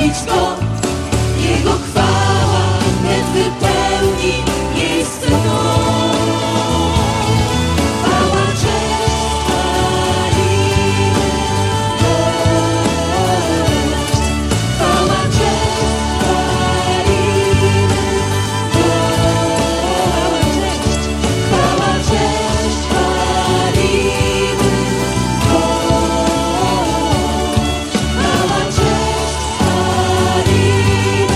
uwielbić Go. Jego chwała wnet wypełni miejsce to. Chwała, cześć, chwalimy Go. Chwała, cześć, chwalimy Go. Chwała, cześć, chwalimy Go. Chwała, cześć, chwalimy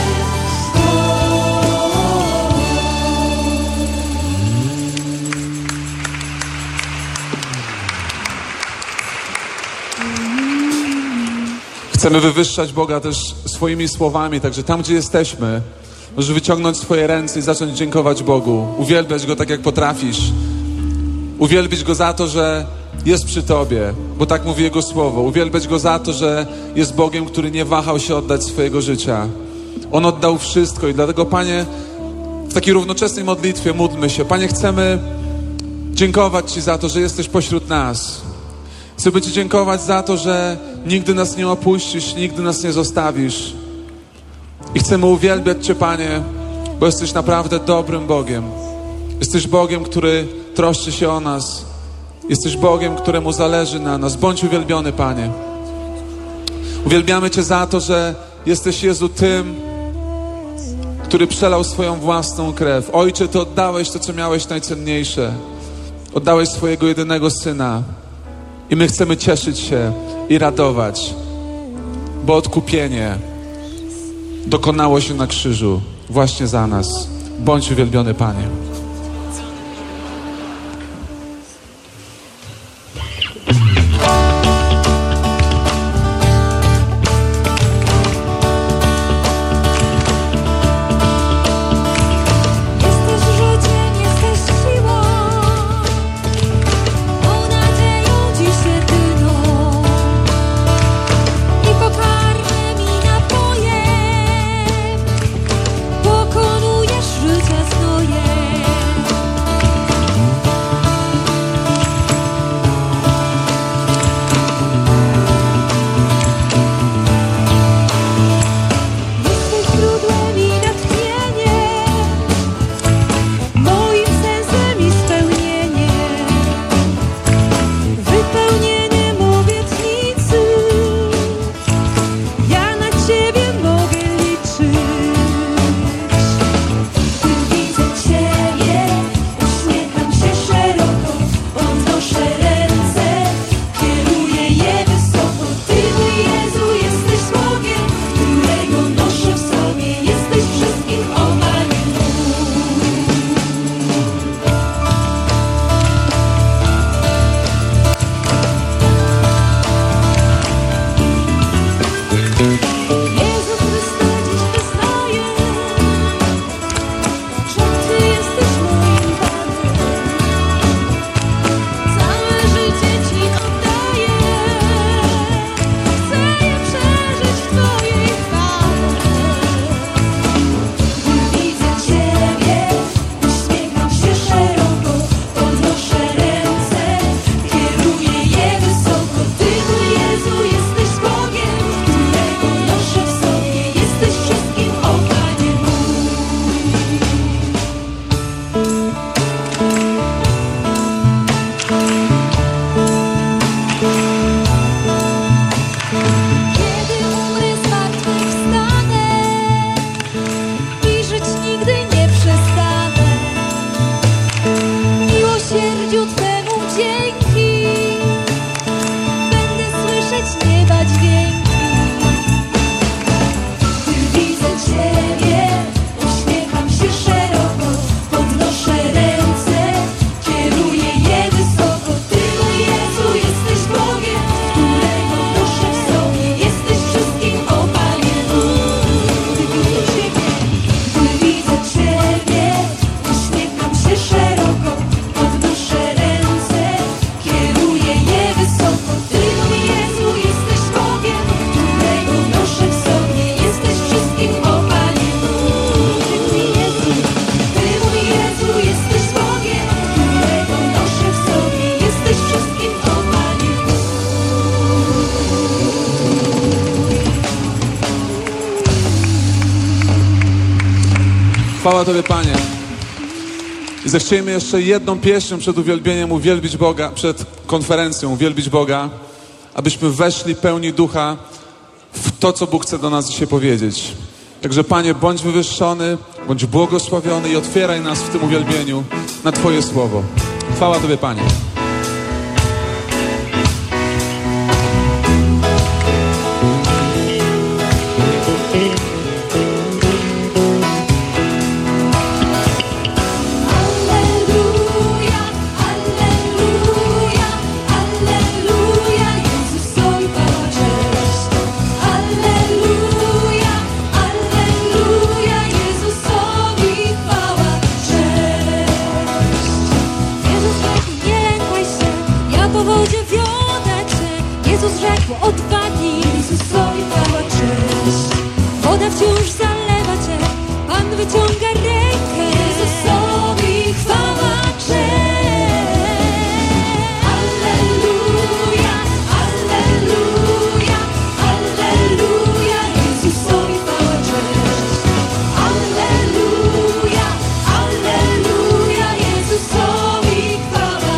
Chcemy wywyższać Boga też swoimi słowami, także tam, gdzie jesteśmy, możesz wyciągnąć swoje ręce i zacząć dziękować Bogu. Uwielbiać Go tak, jak potrafisz. Uwielbić Go za to, że jest przy Tobie, bo tak mówi Jego Słowo. Uwielbiać Go za to, że jest Bogiem, który nie wahał się oddać swojego życia. On oddał wszystko i dlatego, Panie, w takiej równoczesnej modlitwie módlmy się. Panie, chcemy dziękować Ci za to, że jesteś pośród nas. Chcemy Ci dziękować za to, że nigdy nas nie opuścisz, nigdy nas nie zostawisz. I chcemy uwielbiać Cię, Panie, bo jesteś naprawdę dobrym Bogiem. Jesteś Bogiem, który troszczy się o nas. Jesteś Bogiem, któremu zależy na nas. Bądź uwielbiony, Panie. Uwielbiamy Cię za to, że jesteś, Jezu, tym, który przelał swoją własną krew. Ojcze, Ty oddałeś to, co miałeś najcenniejsze. Oddałeś swojego jedynego Syna. I my chcemy cieszyć się i radować, bo odkupienie dokonało się na krzyżu właśnie za nas. Bądź uwielbiony, Panie. pokonujesz życie swoje. Chwała Tobie, Panie. I zechciejmy jeszcze jedną pieśnią przed uwielbieniem uwielbić Boga, przed konferencją uwielbić Boga, abyśmy weszli pełni ducha w to, co Bóg chce do nas dzisiaj powiedzieć. Także, Panie, bądź wywyższony, bądź błogosławiony i otwieraj nas w tym uwielbieniu na Twoje słowo. Chwała Tobie, Panie. Odwagi Jezusowi chwała, cześć. Woda wciąż zalewa Cię, Pan wyciąga rękę. Jezusowi chwała, cześć. Alleluja, alleluja, alleluja. Jezusowi chwała, cześć. Alleluja, alleluja. Jezusowi chwała,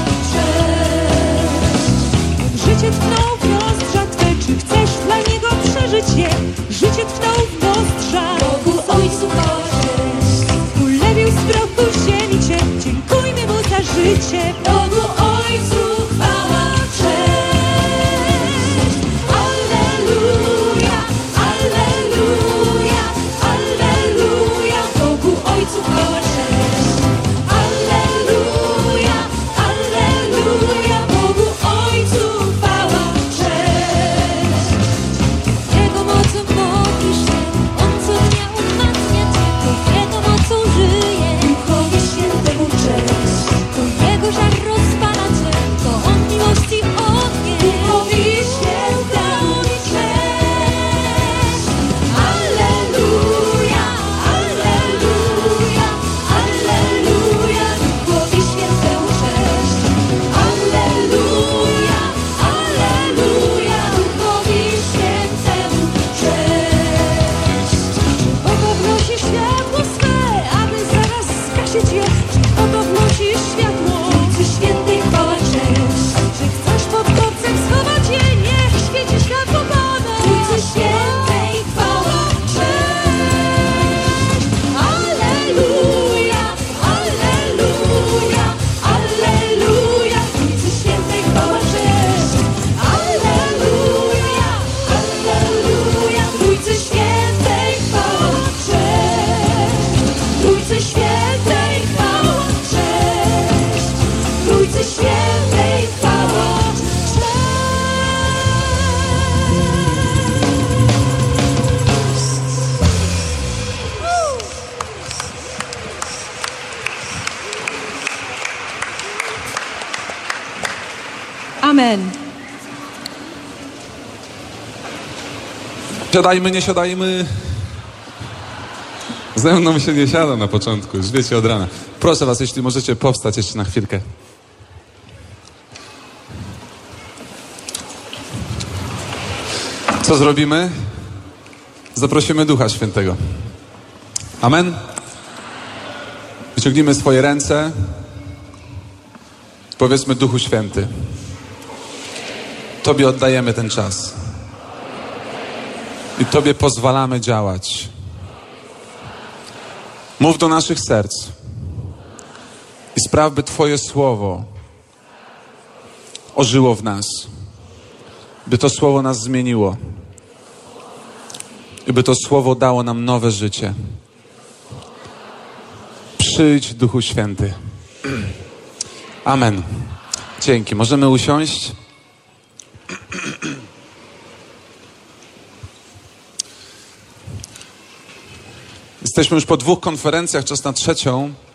cześć. Życie tknął czy chcesz dla Niego przeżyć je? Życie tknął w nozdrza. Bogu Ojcu chwała, cześć. Ulewił z prochu ziemi Cię, dziękujmy Mu za życie. Bogu Ojcu chwała, cześć. Alleluja, alleluja, alleluja. Bogu Ojcu chwała, cześć. Alleluja, alleluja. Bogu Ojcu chwała, cześć. Jego mocą modlisz się, On co dnia umacnia Cię, to Jego mocą żyje. Duchowi Świętemu cześć. To Jego żar rozpala Cię, to On miłości ognie. Duchowi Świętemu cześć. Alleluja, alleluja, alleluja. Duchowi Świętemu cześć. Alleluja, alleluja. Duchowi Świętemu cześć. Oto wnosi światło swe, aby zaraz zgasić je. Oto wnosi światło, Ojcu Świętej chwała, cześć. Czy chcesz pod kopcem schować je? Niech świeci światło Pana. Ojcu Świętej chwała, cześć. Alleluja, alleluja, alleluja. Ojcu Świętej chwała, cześć. Alleluja, alleluja. Trójcy Świętej chwała, cześć. Trójcy Świętej chwała, cześć. Trójcy Świętej chwała, Amen. Siadajmy, nie siadajmy. Ze mną się nie siada na początku, już wiecie od rana. Proszę was, jeśli możecie powstać jeszcze na chwilkę. Co zrobimy? Zaprosimy Ducha Świętego. Amen? Wyciągnijmy swoje ręce. Powiedzmy: Duchu Święty, Tobie oddajemy ten czas. I Tobie pozwalamy działać. Mów do naszych serc i spraw, by Twoje słowo ożyło w nas. By to słowo nas zmieniło. I by to słowo dało nam nowe życie. Przyjdź, Duchu Święty. Amen. Dzięki. Możemy usiąść. Jesteśmy już po 2 konferencjach, czas na 3.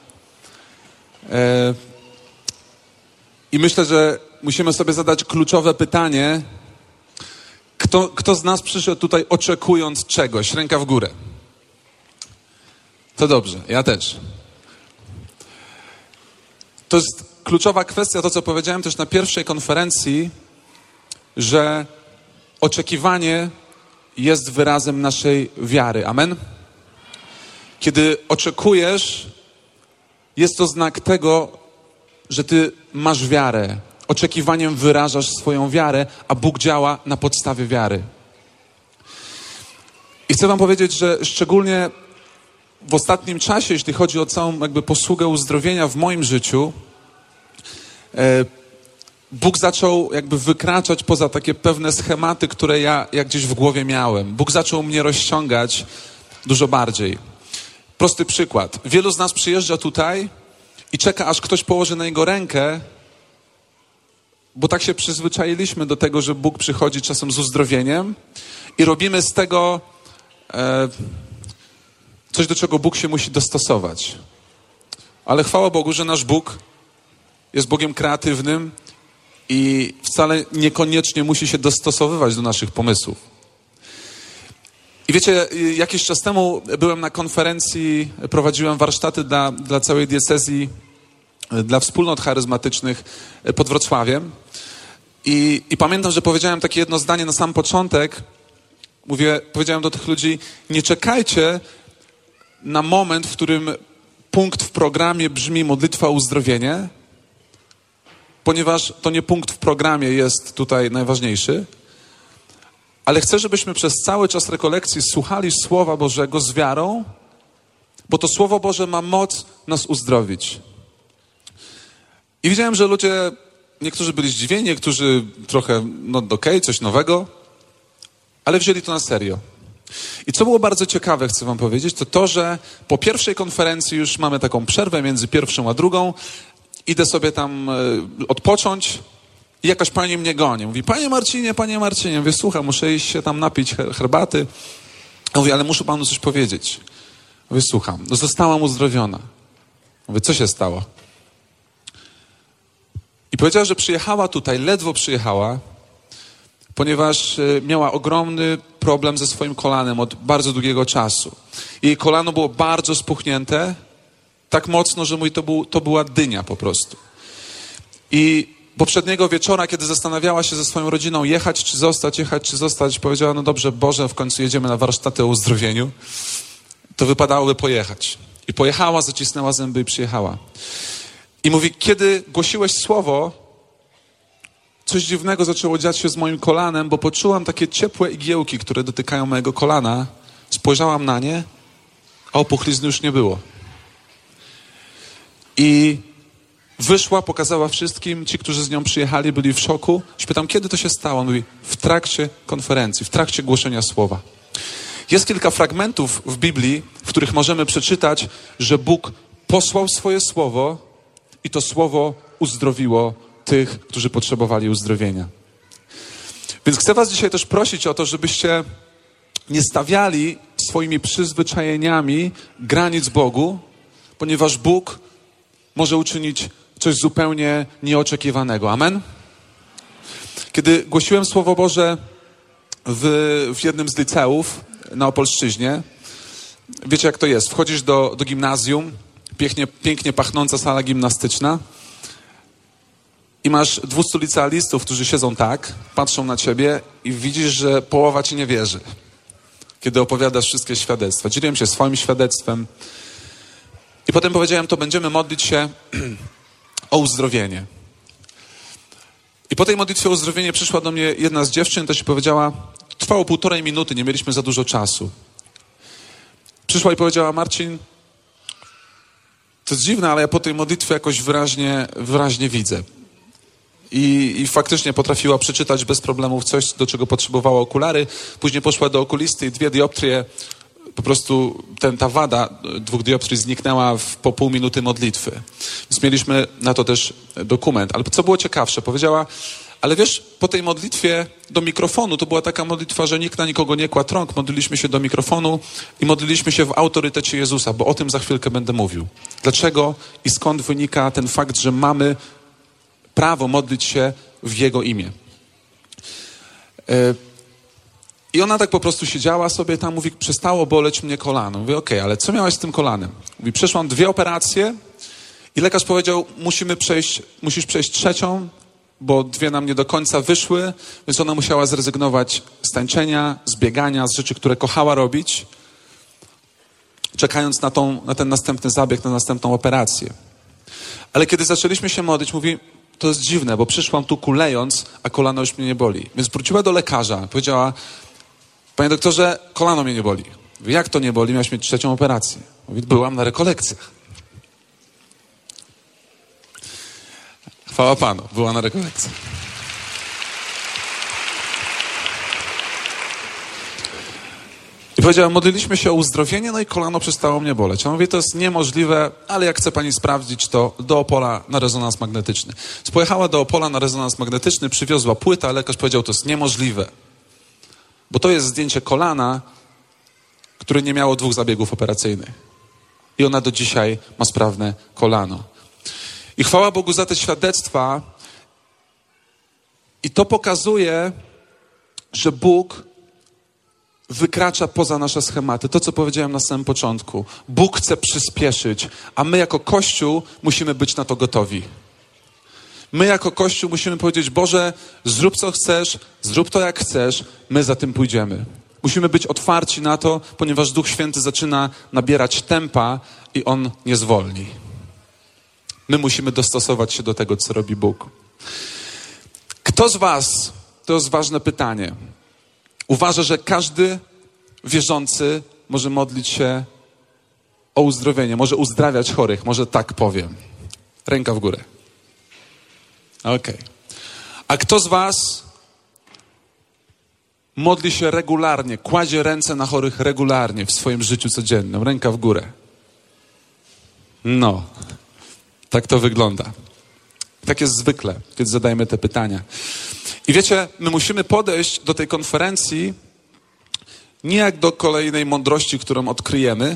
I myślę, że musimy sobie zadać kluczowe pytanie. Kto z nas przyszedł tutaj oczekując czegoś? Ręka w górę. To dobrze, ja też. To jest kluczowa kwestia, to co powiedziałem też na pierwszej konferencji, że oczekiwanie jest wyrazem naszej wiary. Amen? Kiedy oczekujesz, jest to znak tego, że ty masz wiarę. Oczekiwaniem wyrażasz swoją wiarę, a Bóg działa na podstawie wiary. I chcę wam powiedzieć, że szczególnie w ostatnim czasie, jeśli chodzi o całą jakby posługę uzdrowienia w moim życiu, Bóg zaczął jakby wykraczać poza takie pewne schematy, które ja gdzieś w głowie miałem. Bóg zaczął mnie rozciągać dużo bardziej. Prosty przykład. Wielu z nas przyjeżdża tutaj i czeka, aż ktoś położy na niego rękę, bo tak się przyzwyczailiśmy do tego, że Bóg przychodzi czasem z uzdrowieniem i robimy z tego coś, do czego Bóg się musi dostosować. Ale chwała Bogu, że nasz Bóg jest Bogiem kreatywnym i wcale niekoniecznie musi się dostosowywać do naszych pomysłów. I wiecie, jakiś czas temu byłem na konferencji, prowadziłem warsztaty dla całej diecezji, dla wspólnot charyzmatycznych pod Wrocławiem. I pamiętam, że powiedziałem takie jedno zdanie na sam początek. Powiedziałem do tych ludzi, nie czekajcie na moment, w którym punkt w programie brzmi modlitwa o uzdrowienie, ponieważ to nie punkt w programie jest tutaj najważniejszy, ale chcę, żebyśmy przez cały czas rekolekcji słuchali Słowa Bożego z wiarą, bo to Słowo Boże ma moc nas uzdrowić. I widziałem, że ludzie, niektórzy byli zdziwieni, niektórzy trochę, coś nowego, ale wzięli to na serio. I co było bardzo ciekawe, chcę wam powiedzieć, to, że po pierwszej konferencji już mamy taką przerwę między pierwszą a drugą. Idę sobie tam odpocząć i jakaś pani mnie goni. Mówi, panie Marcinie. Mówię, słucham, muszę iść się tam napić herbaty. Mówi, ale muszę panu coś powiedzieć. Mówię, słucham. Zostałam uzdrowiona. Mówię, co się stało? I powiedziała, że przyjechała tutaj, ledwo przyjechała, ponieważ miała ogromny problem ze swoim kolanem od bardzo długiego czasu. Jej kolano było bardzo spuchnięte, tak mocno, że to była dynia po prostu. I poprzedniego wieczora, kiedy zastanawiała się ze swoją rodziną jechać czy zostać, powiedziała, no dobrze, Boże, w końcu jedziemy na warsztaty o uzdrowieniu, to wypadałoby pojechać. I pojechała, zacisnęła zęby i przyjechała. I mówi, kiedy głosiłeś słowo, coś dziwnego zaczęło dziać się z moim kolanem, bo poczułam takie ciepłe igiełki, które dotykają mojego kolana. Spojrzałam na nie, a opuchlizny już nie było. I wyszła, pokazała wszystkim, ci, którzy z nią przyjechali, byli w szoku. Spytam, kiedy to się stało? Mówi, w trakcie konferencji, w trakcie głoszenia słowa. Jest kilka fragmentów w Biblii, w których możemy przeczytać, że Bóg posłał swoje słowo i to słowo uzdrowiło tych, którzy potrzebowali uzdrowienia. Więc chcę was dzisiaj też prosić o to, żebyście nie stawiali swoimi przyzwyczajeniami granic Bogu, ponieważ Bóg może uczynić coś zupełnie nieoczekiwanego. Amen? Kiedy głosiłem Słowo Boże w jednym z liceów na Opolszczyźnie, wiecie jak to jest. Wchodzisz do gimnazjum, pięknie pachnąca sala gimnastyczna i masz 200 licealistów, którzy siedzą tak, patrzą na ciebie i widzisz, że połowa ci nie wierzy. Kiedy opowiadasz wszystkie świadectwa. Dzieliłem się swoim świadectwem. I potem powiedziałem, to będziemy modlić się o uzdrowienie. I po tej modlitwie o uzdrowienie przyszła do mnie jedna z dziewczyn, też i powiedziała, trwało 1,5 minuty, nie mieliśmy za dużo czasu. Przyszła i powiedziała, Marcin, to jest dziwne, ale ja po tej modlitwie jakoś wyraźnie widzę. I faktycznie potrafiła przeczytać bez problemów coś, do czego potrzebowała okulary. Później poszła do okulisty i 2 dioptrie, po prostu ta wada 2 dioptrii zniknęła po pół minuty modlitwy. Więc mieliśmy na to też dokument. Ale co było ciekawsze, powiedziała, ale wiesz, po tej modlitwie do mikrofonu, to była taka modlitwa, że nikt na nikogo nie kładł rąk, modliliśmy się do mikrofonu i modliliśmy się w autorytecie Jezusa, bo o tym za chwilkę będę mówił. Dlaczego i skąd wynika ten fakt, że mamy prawo modlić się w Jego imię. I ona tak po prostu siedziała sobie tam, mówi, przestało boleć mnie kolano. Mówię, okej, ale co miałaś z tym kolanem? Mówi, przeszłam 2 operacje i lekarz powiedział, musisz przejść 3, bo 2 nam nie do końca wyszły, więc ona musiała zrezygnować z tańczenia, z biegania, z rzeczy, które kochała robić. czekając na ten następny zabieg, na następną operację. Ale kiedy zaczęliśmy się modlić, mówi, to jest dziwne, bo przyszłam tu kulejąc, a kolano już mnie nie boli. Więc wróciła do lekarza, powiedziała, panie doktorze, kolano mnie nie boli. Mówi, jak to nie boli? Miałaś mieć 3. operację. Mówi, byłam na rekolekcjach. Chwała Panu, była na rekolekcjach. I powiedziała, modliliśmy się o uzdrowienie, no i kolano przestało mnie boleć. On mówi, to jest niemożliwe, ale jak chce pani sprawdzić, to do Opola na rezonans magnetyczny. Pojechała do Opola na rezonans magnetyczny, przywiozła płytę, a lekarz powiedział, to jest niemożliwe. Bo to jest zdjęcie kolana, które nie miało 2 zabiegów operacyjnych. I ona do dzisiaj ma sprawne kolano. I chwała Bogu za te świadectwa. I to pokazuje, że Bóg wykracza poza nasze schematy. To, co powiedziałem na samym początku. Bóg chce przyspieszyć, a my jako Kościół musimy być na to gotowi. My jako Kościół musimy powiedzieć, Boże, zrób co chcesz, zrób to jak chcesz, my za tym pójdziemy. Musimy być otwarci na to, ponieważ Duch Święty zaczyna nabierać tempa i On nie zwolni. My musimy dostosować się do tego, co robi Bóg. Kto z was, to jest ważne pytanie, uważa, że każdy wierzący może modlić się o uzdrowienie, może uzdrawiać chorych, może tak powiem. Ręka w górę. Okej. A kto z was modli się regularnie, kładzie ręce na chorych regularnie w swoim życiu codziennym? Ręka w górę. No, tak to wygląda. Tak jest zwykle, kiedy zadajemy te pytania. I wiecie, my musimy podejść do tej konferencji nie jak do kolejnej mądrości, którą odkryjemy,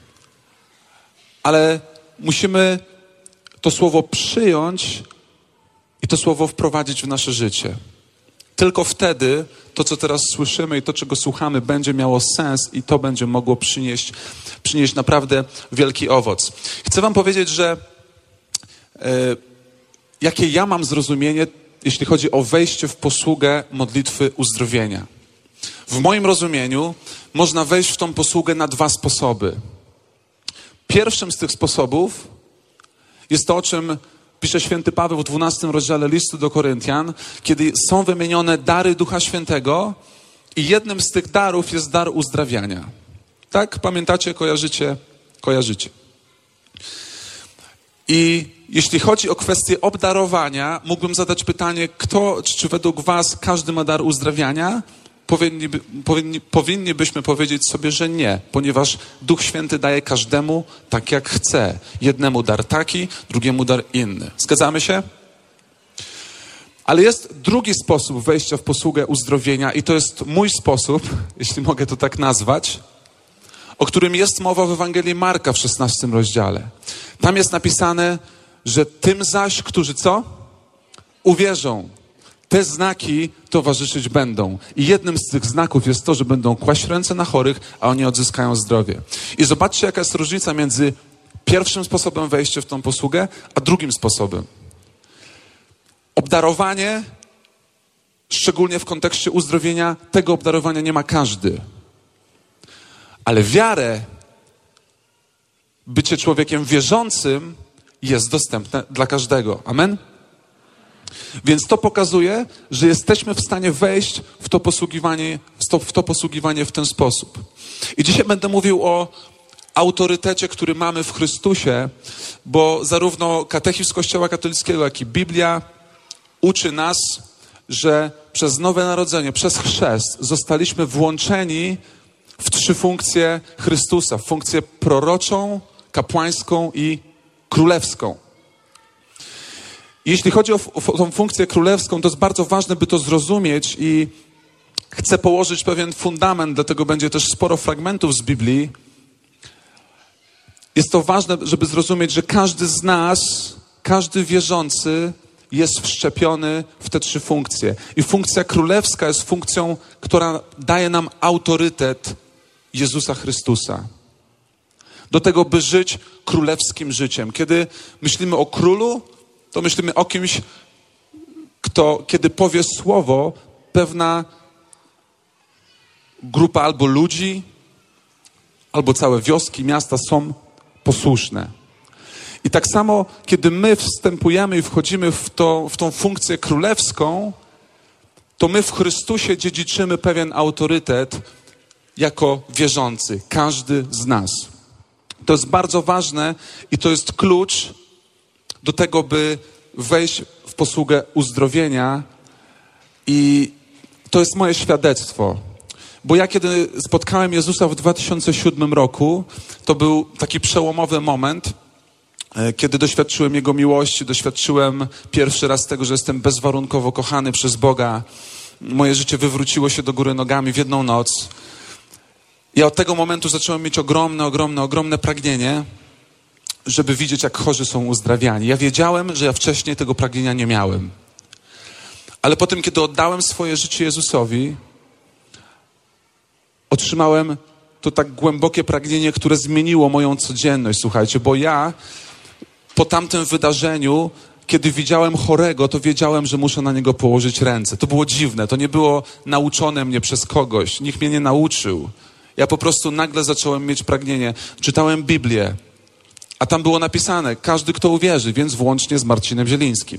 ale musimy to słowo przyjąć i to słowo wprowadzić w nasze życie. Tylko wtedy to, co teraz słyszymy i to, czego słuchamy, będzie miało sens i to będzie mogło przynieść naprawdę wielki owoc. Chcę wam powiedzieć, że jakie ja mam zrozumienie, jeśli chodzi o wejście w posługę modlitwy uzdrowienia. W moim rozumieniu można wejść w tą posługę na 2 sposoby. Pierwszym z tych sposobów jest to, o czym pisze święty Paweł w 12 rozdziale listu do Koryntian, kiedy są wymienione dary Ducha Świętego i jednym z tych darów jest dar uzdrawiania. Tak? Pamiętacie? Kojarzycie. I jeśli chodzi o kwestię obdarowania, mógłbym zadać pytanie, czy według was każdy ma dar uzdrawiania? Powinnibyśmy powiedzieć sobie, że nie, ponieważ Duch Święty daje każdemu tak, jak chce. Jednemu dar taki, drugiemu dar inny. Zgadzamy się? Ale jest drugi sposób wejścia w posługę uzdrowienia i to jest mój sposób, jeśli mogę to tak nazwać, o którym jest mowa w Ewangelii Marka w 16 rozdziale. Tam jest napisane, że tym zaś, którzy co? Uwierzą. Te znaki towarzyszyć będą. I jednym z tych znaków jest to, że będą kłaść ręce na chorych, a oni odzyskają zdrowie. I zobaczcie, jaka jest różnica między pierwszym sposobem wejścia w tą posługę, a drugim sposobem. Obdarowanie, szczególnie w kontekście uzdrowienia, tego obdarowania nie ma każdy. Ale wiarę, bycie człowiekiem wierzącym jest dostępne dla każdego. Amen? Więc to pokazuje, że jesteśmy w stanie wejść w to posługiwanie w ten sposób. I dzisiaj będę mówił o autorytecie, który mamy w Chrystusie, bo zarówno katechizm Kościoła katolickiego, jak i Biblia uczy nas, że przez nowe narodzenie, przez chrzest zostaliśmy włączeni w 3 funkcje Chrystusa. Funkcję proroczą, kapłańską i królewską. Jeśli chodzi o tą funkcję królewską, to jest bardzo ważne, by to zrozumieć i chcę położyć pewien fundament, dlatego będzie też sporo fragmentów z Biblii. Jest to ważne, żeby zrozumieć, że każdy z nas, każdy wierzący jest wszczepiony w te 3 funkcje. I funkcja królewska jest funkcją, która daje nam autorytet Jezusa Chrystusa. Do tego, by żyć królewskim życiem. Kiedy myślimy o królu, to myślimy o kimś, kto, kiedy powie słowo, pewna grupa albo ludzi, albo całe wioski, miasta są posłuszne. I tak samo, kiedy my wstępujemy i wchodzimy w tą funkcję królewską, to my w Chrystusie dziedziczymy pewien autorytet jako wierzący. Każdy z nas. To jest bardzo ważne i to jest klucz do tego, by wejść w posługę uzdrowienia. I to jest moje świadectwo. Bo ja kiedy spotkałem Jezusa w 2007 roku, to był taki przełomowy moment, kiedy doświadczyłem Jego miłości, doświadczyłem pierwszy raz tego, że jestem bezwarunkowo kochany przez Boga. Moje życie wywróciło się do góry nogami w jedną noc. Ja od tego momentu zacząłem mieć ogromne pragnienie, żeby widzieć, jak chorzy są uzdrawiani. Ja wiedziałem, że ja wcześniej tego pragnienia nie miałem. Ale potem, kiedy oddałem swoje życie Jezusowi, otrzymałem to tak głębokie pragnienie, które zmieniło moją codzienność, słuchajcie, bo ja po tamtym wydarzeniu, kiedy widziałem chorego, to wiedziałem, że muszę na niego położyć ręce. To było dziwne, to nie było nauczone mnie przez kogoś, nikt mnie nie nauczył. Ja po prostu nagle zacząłem mieć pragnienie. Czytałem Biblię, a tam było napisane, każdy, kto uwierzy, więc włącznie z Marcinem Zielińskim.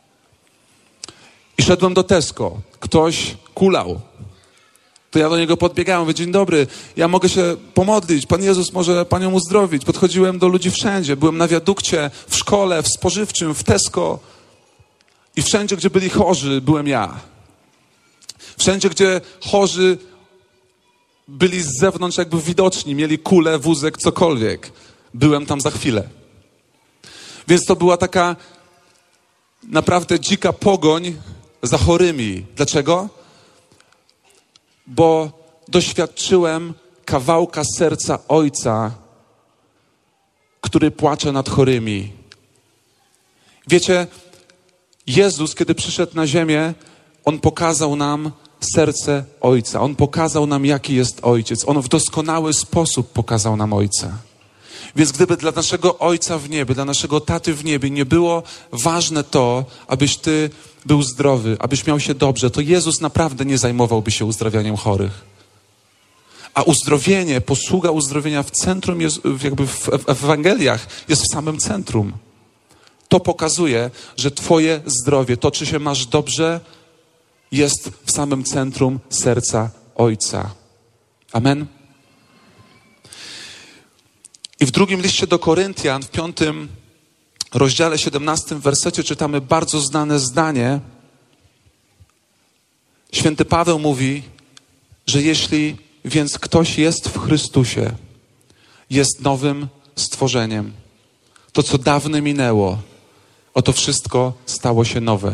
I szedłem do Tesco, ktoś kulał. To ja do niego podbiegałem, mówię, dzień dobry, ja mogę się pomodlić, Pan Jezus może Panią uzdrowić. Podchodziłem do ludzi wszędzie, byłem na wiadukcie, w szkole, w spożywczym, w Tesco i wszędzie, gdzie byli chorzy, byłem ja. Wszędzie, gdzie chorzy byli z zewnątrz jakby widoczni, mieli kulę, wózek, cokolwiek. Byłem tam za chwilę. Więc to była taka naprawdę dzika pogoń za chorymi. Dlaczego? Bo doświadczyłem kawałka serca Ojca, który płacze nad chorymi. Wiecie, Jezus, kiedy przyszedł na ziemię, On pokazał nam serce Ojca. On pokazał nam, jaki jest Ojciec. On w doskonały sposób pokazał nam Ojca. Więc gdyby dla naszego Ojca w niebie, dla naszego Taty w niebie nie było ważne to, abyś ty był zdrowy, abyś miał się dobrze, to Jezus naprawdę nie zajmowałby się uzdrawianiem chorych. A uzdrowienie, posługa uzdrowienia w centrum, jakby w Ewangeliach jest w samym centrum. To pokazuje, że twoje zdrowie, to czy się masz dobrze, jest w samym centrum serca Ojca. Amen. I w drugim liście do Koryntian, w 5 rozdziale 17 wersecie czytamy bardzo znane zdanie. Święty Paweł mówi, że jeśli więc ktoś jest w Chrystusie, jest nowym stworzeniem. To, co dawne minęło, oto wszystko stało się nowe.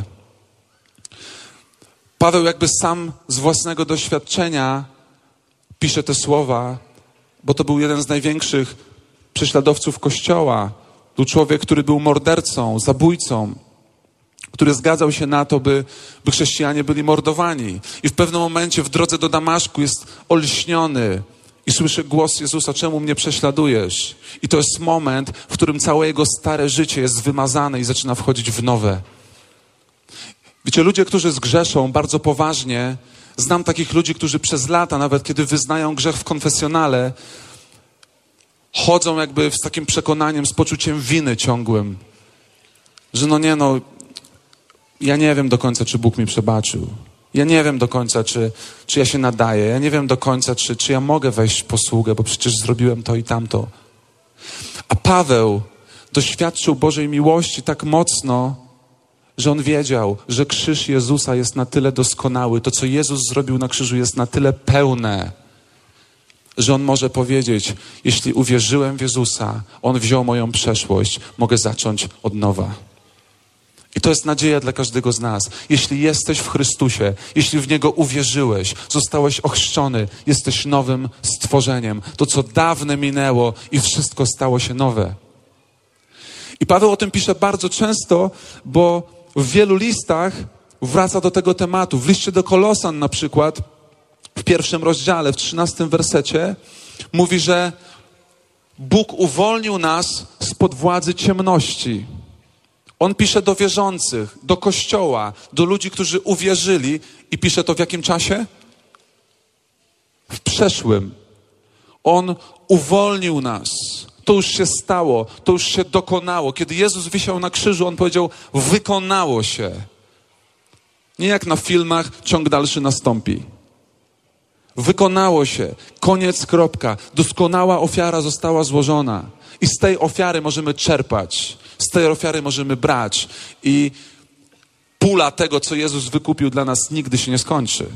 Paweł jakby sam z własnego doświadczenia pisze te słowa, bo to był jeden z największych prześladowców Kościoła. Był człowiek, który był mordercą, zabójcą, który zgadzał się na to, by chrześcijanie byli mordowani. I w pewnym momencie w drodze do Damaszku jest olśniony i słyszy głos Jezusa, czemu mnie prześladujesz? I to jest moment, w którym całe jego stare życie jest wymazane i zaczyna wchodzić w nowe. Wiecie, ludzie, którzy zgrzeszą bardzo poważnie, znam takich ludzi, którzy przez lata, nawet kiedy wyznają grzech w konfesjonale, chodzą jakby z takim przekonaniem, z poczuciem winy ciągłym, że ja nie wiem do końca, czy Bóg mi przebaczył. Ja nie wiem do końca, czy ja się nadaję. Ja nie wiem do końca, czy ja mogę wejść w posługę, bo przecież zrobiłem to i tamto. A Paweł doświadczył Bożej miłości tak mocno, że on wiedział, że krzyż Jezusa jest na tyle doskonały, to co Jezus zrobił na krzyżu jest na tyle pełne, że on może powiedzieć, jeśli uwierzyłem w Jezusa, On wziął moją przeszłość, mogę zacząć od nowa. I to jest nadzieja dla każdego z nas. Jeśli jesteś w Chrystusie, jeśli w Niego uwierzyłeś, zostałeś ochrzczony, jesteś nowym stworzeniem. To, co dawne minęło i wszystko stało się nowe. I Paweł o tym pisze bardzo często, bo w wielu listach wraca do tego tematu. W liście do Kolosan na przykład, w 1 rozdziale, w 13 wersecie, mówi, że Bóg uwolnił nas spod władzy ciemności. On pisze do wierzących, do Kościoła, do ludzi, którzy uwierzyli i pisze to w jakim czasie? W przeszłym. On uwolnił nas. To już się stało, to już się dokonało. Kiedy Jezus wisiał na krzyżu, On powiedział, wykonało się. Nie jak na filmach, ciąg dalszy nastąpi. Wykonało się. Koniec, kropka. Doskonała ofiara została złożona. I z tej ofiary możemy czerpać. Z tej ofiary możemy brać. I pula tego, co Jezus wykupił dla nas, nigdy się nie skończy.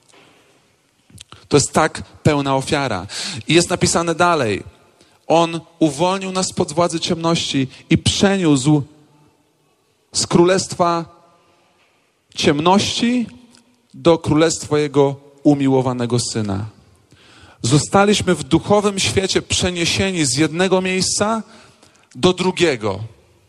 To jest tak pełna ofiara. I jest napisane dalej. On uwolnił nas spod władzy ciemności i przeniósł z królestwa ciemności do królestwa Jego umiłowanego Syna. Zostaliśmy w duchowym świecie przeniesieni z jednego miejsca do drugiego.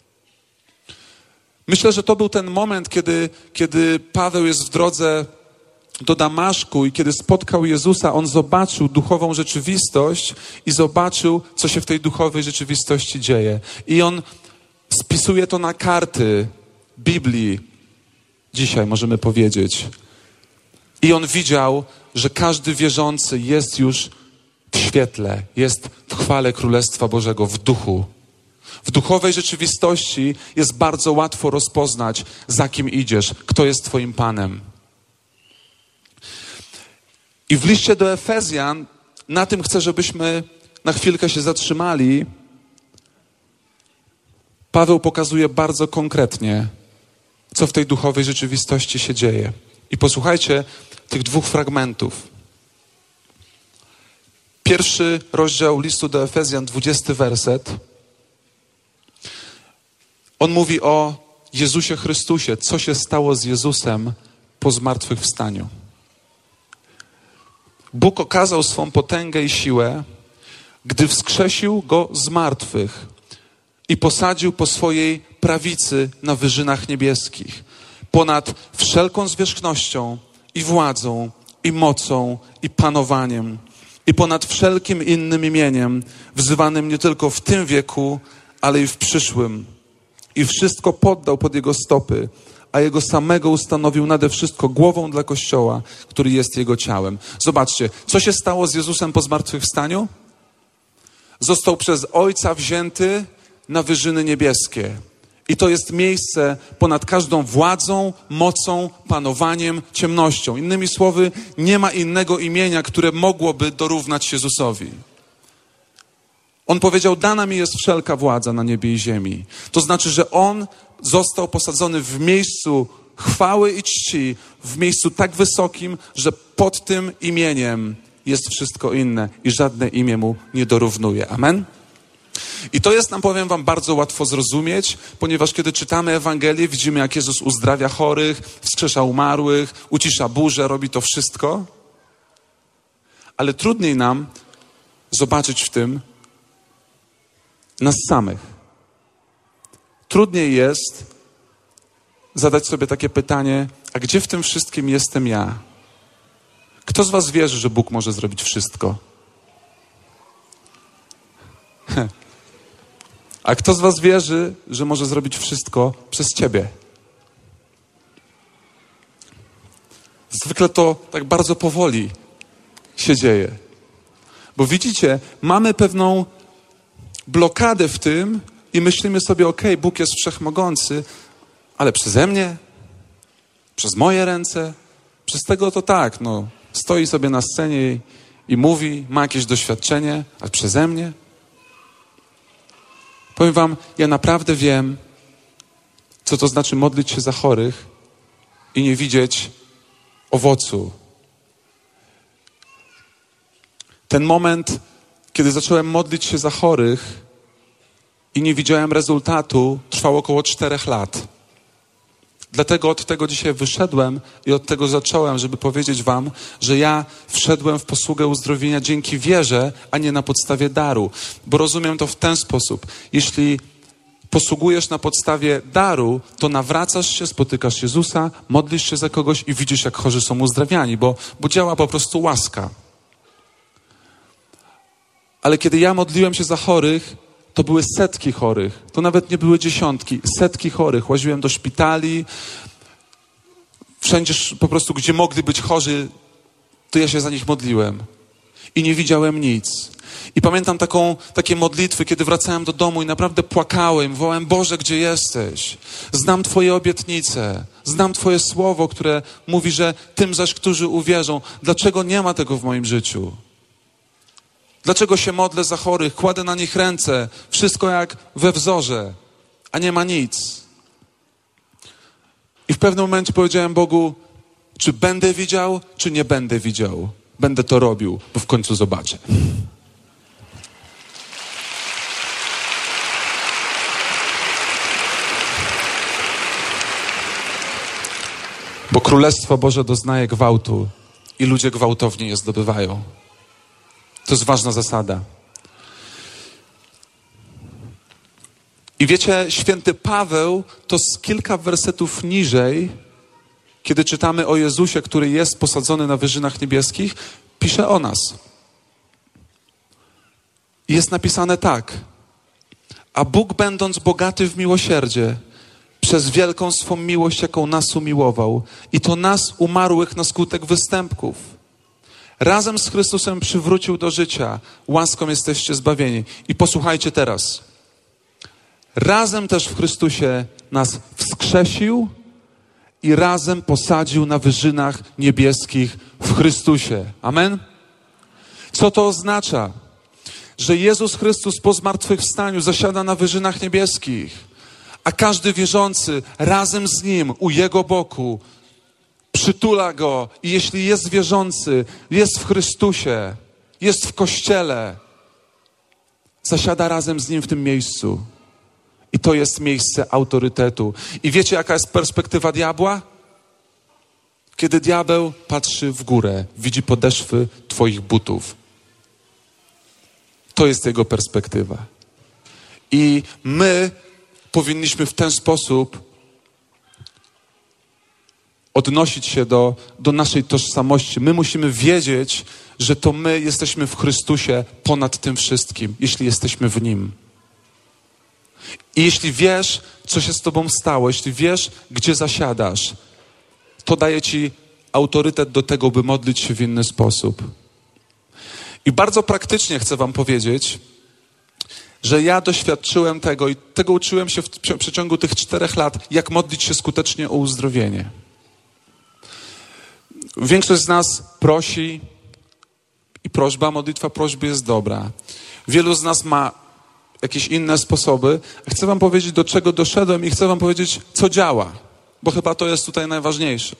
Myślę, że to był ten moment, kiedy Paweł jest w drodze do Damaszku i kiedy spotkał Jezusa, on zobaczył duchową rzeczywistość i zobaczył, co się w tej duchowej rzeczywistości dzieje. I on spisuje to na karty Biblii. Dzisiaj możemy powiedzieć. I on widział, że każdy wierzący jest już w świetle, jest w chwale Królestwa Bożego, w duchu. W duchowej rzeczywistości jest bardzo łatwo rozpoznać, za kim idziesz, kto jest twoim Panem. I w liście do Efezjan, na tym chcę, żebyśmy na chwilkę się zatrzymali. Paweł pokazuje bardzo konkretnie, co w tej duchowej rzeczywistości się dzieje. I posłuchajcie tych dwóch fragmentów. 1 rozdział listu do Efezjan, 20 werset. On mówi o Jezusie Chrystusie, co się stało z Jezusem po zmartwychwstaniu. Bóg okazał swą potęgę i siłę, gdy wskrzesił Go z martwych i posadził po swojej prawicy na wyżynach niebieskich, ponad wszelką zwierzchnością i władzą, i mocą, i panowaniem, i ponad wszelkim innym imieniem, wzywanym nie tylko w tym wieku, ale i w przyszłym. I wszystko poddał pod Jego stopy, a Jego samego ustanowił nade wszystko głową dla Kościoła, który jest Jego ciałem. Zobaczcie, co się stało z Jezusem po zmartwychwstaniu? Został przez Ojca wzięty na wyżyny niebieskie. I to jest miejsce ponad każdą władzą, mocą, panowaniem, ciemnością. Innymi słowy, nie ma innego imienia, które mogłoby dorównać Jezusowi. On powiedział, dana mi jest wszelka władza na niebie i ziemi. To znaczy, że On został posadzony w miejscu chwały i czci, w miejscu tak wysokim, że pod tym imieniem jest wszystko inne i żadne imię Mu nie dorównuje. Amen? I to jest nam, powiem wam, bardzo łatwo zrozumieć, ponieważ kiedy czytamy Ewangelię, widzimy, jak Jezus uzdrawia chorych, wskrzesza umarłych, ucisza burzę, robi to wszystko. Ale trudniej nam zobaczyć w tym nas samych. Trudniej jest zadać sobie takie pytanie, a gdzie w tym wszystkim jestem ja? Kto z was wierzy, że Bóg może zrobić wszystko? A kto z was wierzy, że może zrobić wszystko przez ciebie? Zwykle to tak bardzo powoli się dzieje. Bo widzicie, mamy pewną blokadę w tym i myślimy sobie, okej, Bóg jest wszechmogący, ale przeze mnie? Przez moje ręce? Przez tego to tak, stoi sobie na scenie i mówi, ma jakieś doświadczenie, a przeze mnie? Powiem wam, ja naprawdę wiem, co to znaczy modlić się za chorych i nie widzieć owocu. Ten moment, kiedy zacząłem modlić się za chorych i nie widziałem rezultatu, trwał około 4 lat. Dlatego od tego dzisiaj wyszedłem i od tego zacząłem, żeby powiedzieć wam, że ja wszedłem w posługę uzdrowienia dzięki wierze, a nie na podstawie daru. Bo rozumiem to w ten sposób. Jeśli posługujesz na podstawie daru, to nawracasz się, spotykasz Jezusa, modlisz się za kogoś i widzisz, jak chorzy są uzdrawiani, bo działa po prostu łaska. Ale kiedy ja modliłem się za chorych, to były setki chorych. To nawet nie były dziesiątki. Setki chorych. Łaziłem do szpitali. Wszędzie po prostu, gdzie mogli być chorzy, to ja się za nich modliłem. I nie widziałem nic. I pamiętam takie modlitwy, kiedy wracałem do domu i naprawdę płakałem, wołałem: Boże, gdzie jesteś? Znam Twoje obietnice, znam Twoje słowo, które mówi, że tym zaś, którzy uwierzą. Dlaczego nie ma tego w moim życiu? Dlaczego się modlę za chorych, kładę na nich ręce, wszystko jak we wzorze, a nie ma nic? I w pewnym momencie powiedziałem Bogu: czy będę widział, czy nie będę widział? Będę to robił, bo w końcu zobaczę. Bo Królestwo Boże doznaje gwałtu i ludzie gwałtownie je zdobywają. To jest ważna zasada. I wiecie, święty Paweł to z kilka wersetów niżej, kiedy czytamy o Jezusie, który jest posadzony na wyżynach niebieskich, pisze o nas. I jest napisane tak: a Bóg, będąc bogaty w miłosierdzie, przez wielką swą miłość, jaką nas umiłował, i to nas, umarłych na skutek występków, razem z Chrystusem przywrócił do życia. Łaską jesteście zbawieni. I posłuchajcie teraz. Razem też w Chrystusie nas wskrzesił i razem posadził na wyżynach niebieskich w Chrystusie. Amen? Co to oznacza? Że Jezus Chrystus po zmartwychwstaniu zasiada na wyżynach niebieskich, a każdy wierzący razem z Nim, u Jego boku, przytula Go. I jeśli jest wierzący, jest w Chrystusie, jest w Kościele, zasiada razem z Nim w tym miejscu. I to jest miejsce autorytetu. I wiecie, jaka jest perspektywa diabła? Kiedy diabeł patrzy w górę, widzi podeszwy twoich butów. To jest jego perspektywa. I my powinniśmy w ten sposób odnosić się do naszej tożsamości. My musimy wiedzieć, że to my jesteśmy w Chrystusie ponad tym wszystkim, jeśli jesteśmy w Nim. I jeśli wiesz, co się z tobą stało, jeśli wiesz, gdzie zasiadasz, to daje ci autorytet do tego, by modlić się w inny sposób. I bardzo praktycznie chcę wam powiedzieć, że ja doświadczyłem tego i tego uczyłem się w przeciągu tych 4 lat, jak modlić się skutecznie o uzdrowienie. Większość z nas prosi i modlitwa prośby jest dobra. Wielu z nas ma jakieś inne sposoby. Chcę wam powiedzieć, do czego doszedłem i chcę wam powiedzieć, co działa, bo chyba to jest tutaj najważniejsze.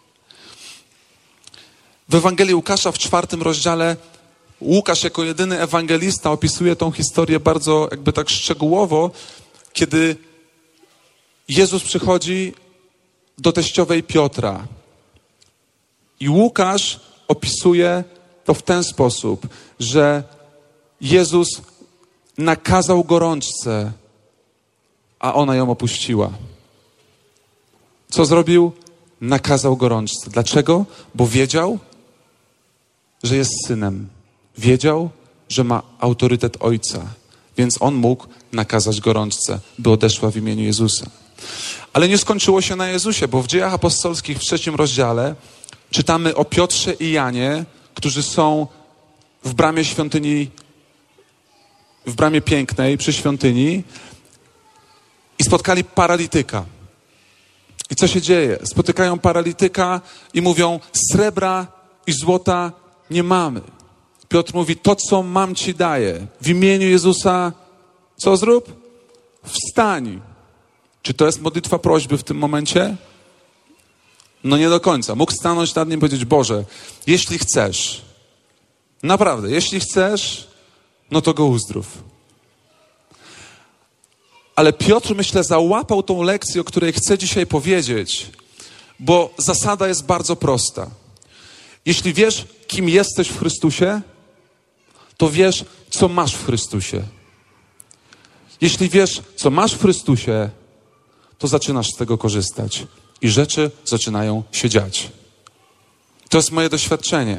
W Ewangelii Łukasza w 4 rozdziale Łukasz jako jedyny ewangelista opisuje tą historię bardzo jakby tak szczegółowo, kiedy Jezus przychodzi do teściowej Piotra. I Łukasz opisuje to w ten sposób, że Jezus nakazał gorączce, a ona ją opuściła. Co zrobił? Nakazał gorączce. Dlaczego? Bo wiedział, że jest synem. Wiedział, że ma autorytet Ojca. Więc on mógł nakazać gorączce, by odeszła w imieniu Jezusa. Ale nie skończyło się na Jezusie, bo w Dziejach Apostolskich w 3 rozdziale czytamy o Piotrze i Janie, którzy są w bramie świątyni, w bramie pięknej przy świątyni i spotkali paralityka. I co się dzieje? Spotykają paralityka i mówią: srebra i złota nie mamy. Piotr mówi: to, co mam, ci daję. W imieniu Jezusa co zrób? Wstań. Czy to jest modlitwa prośby w tym momencie? No nie do końca. Mógł stanąć nad nim i powiedzieć: Boże, jeśli chcesz, naprawdę, jeśli chcesz, no to go uzdrów. Ale Piotr, myślę, załapał tą lekcję, o której chcę dzisiaj powiedzieć, bo zasada jest bardzo prosta. Jeśli wiesz, kim jesteś w Chrystusie, to wiesz, co masz w Chrystusie. Jeśli wiesz, co masz w Chrystusie, to zaczynasz z tego korzystać i rzeczy zaczynają się dziać. To jest moje doświadczenie.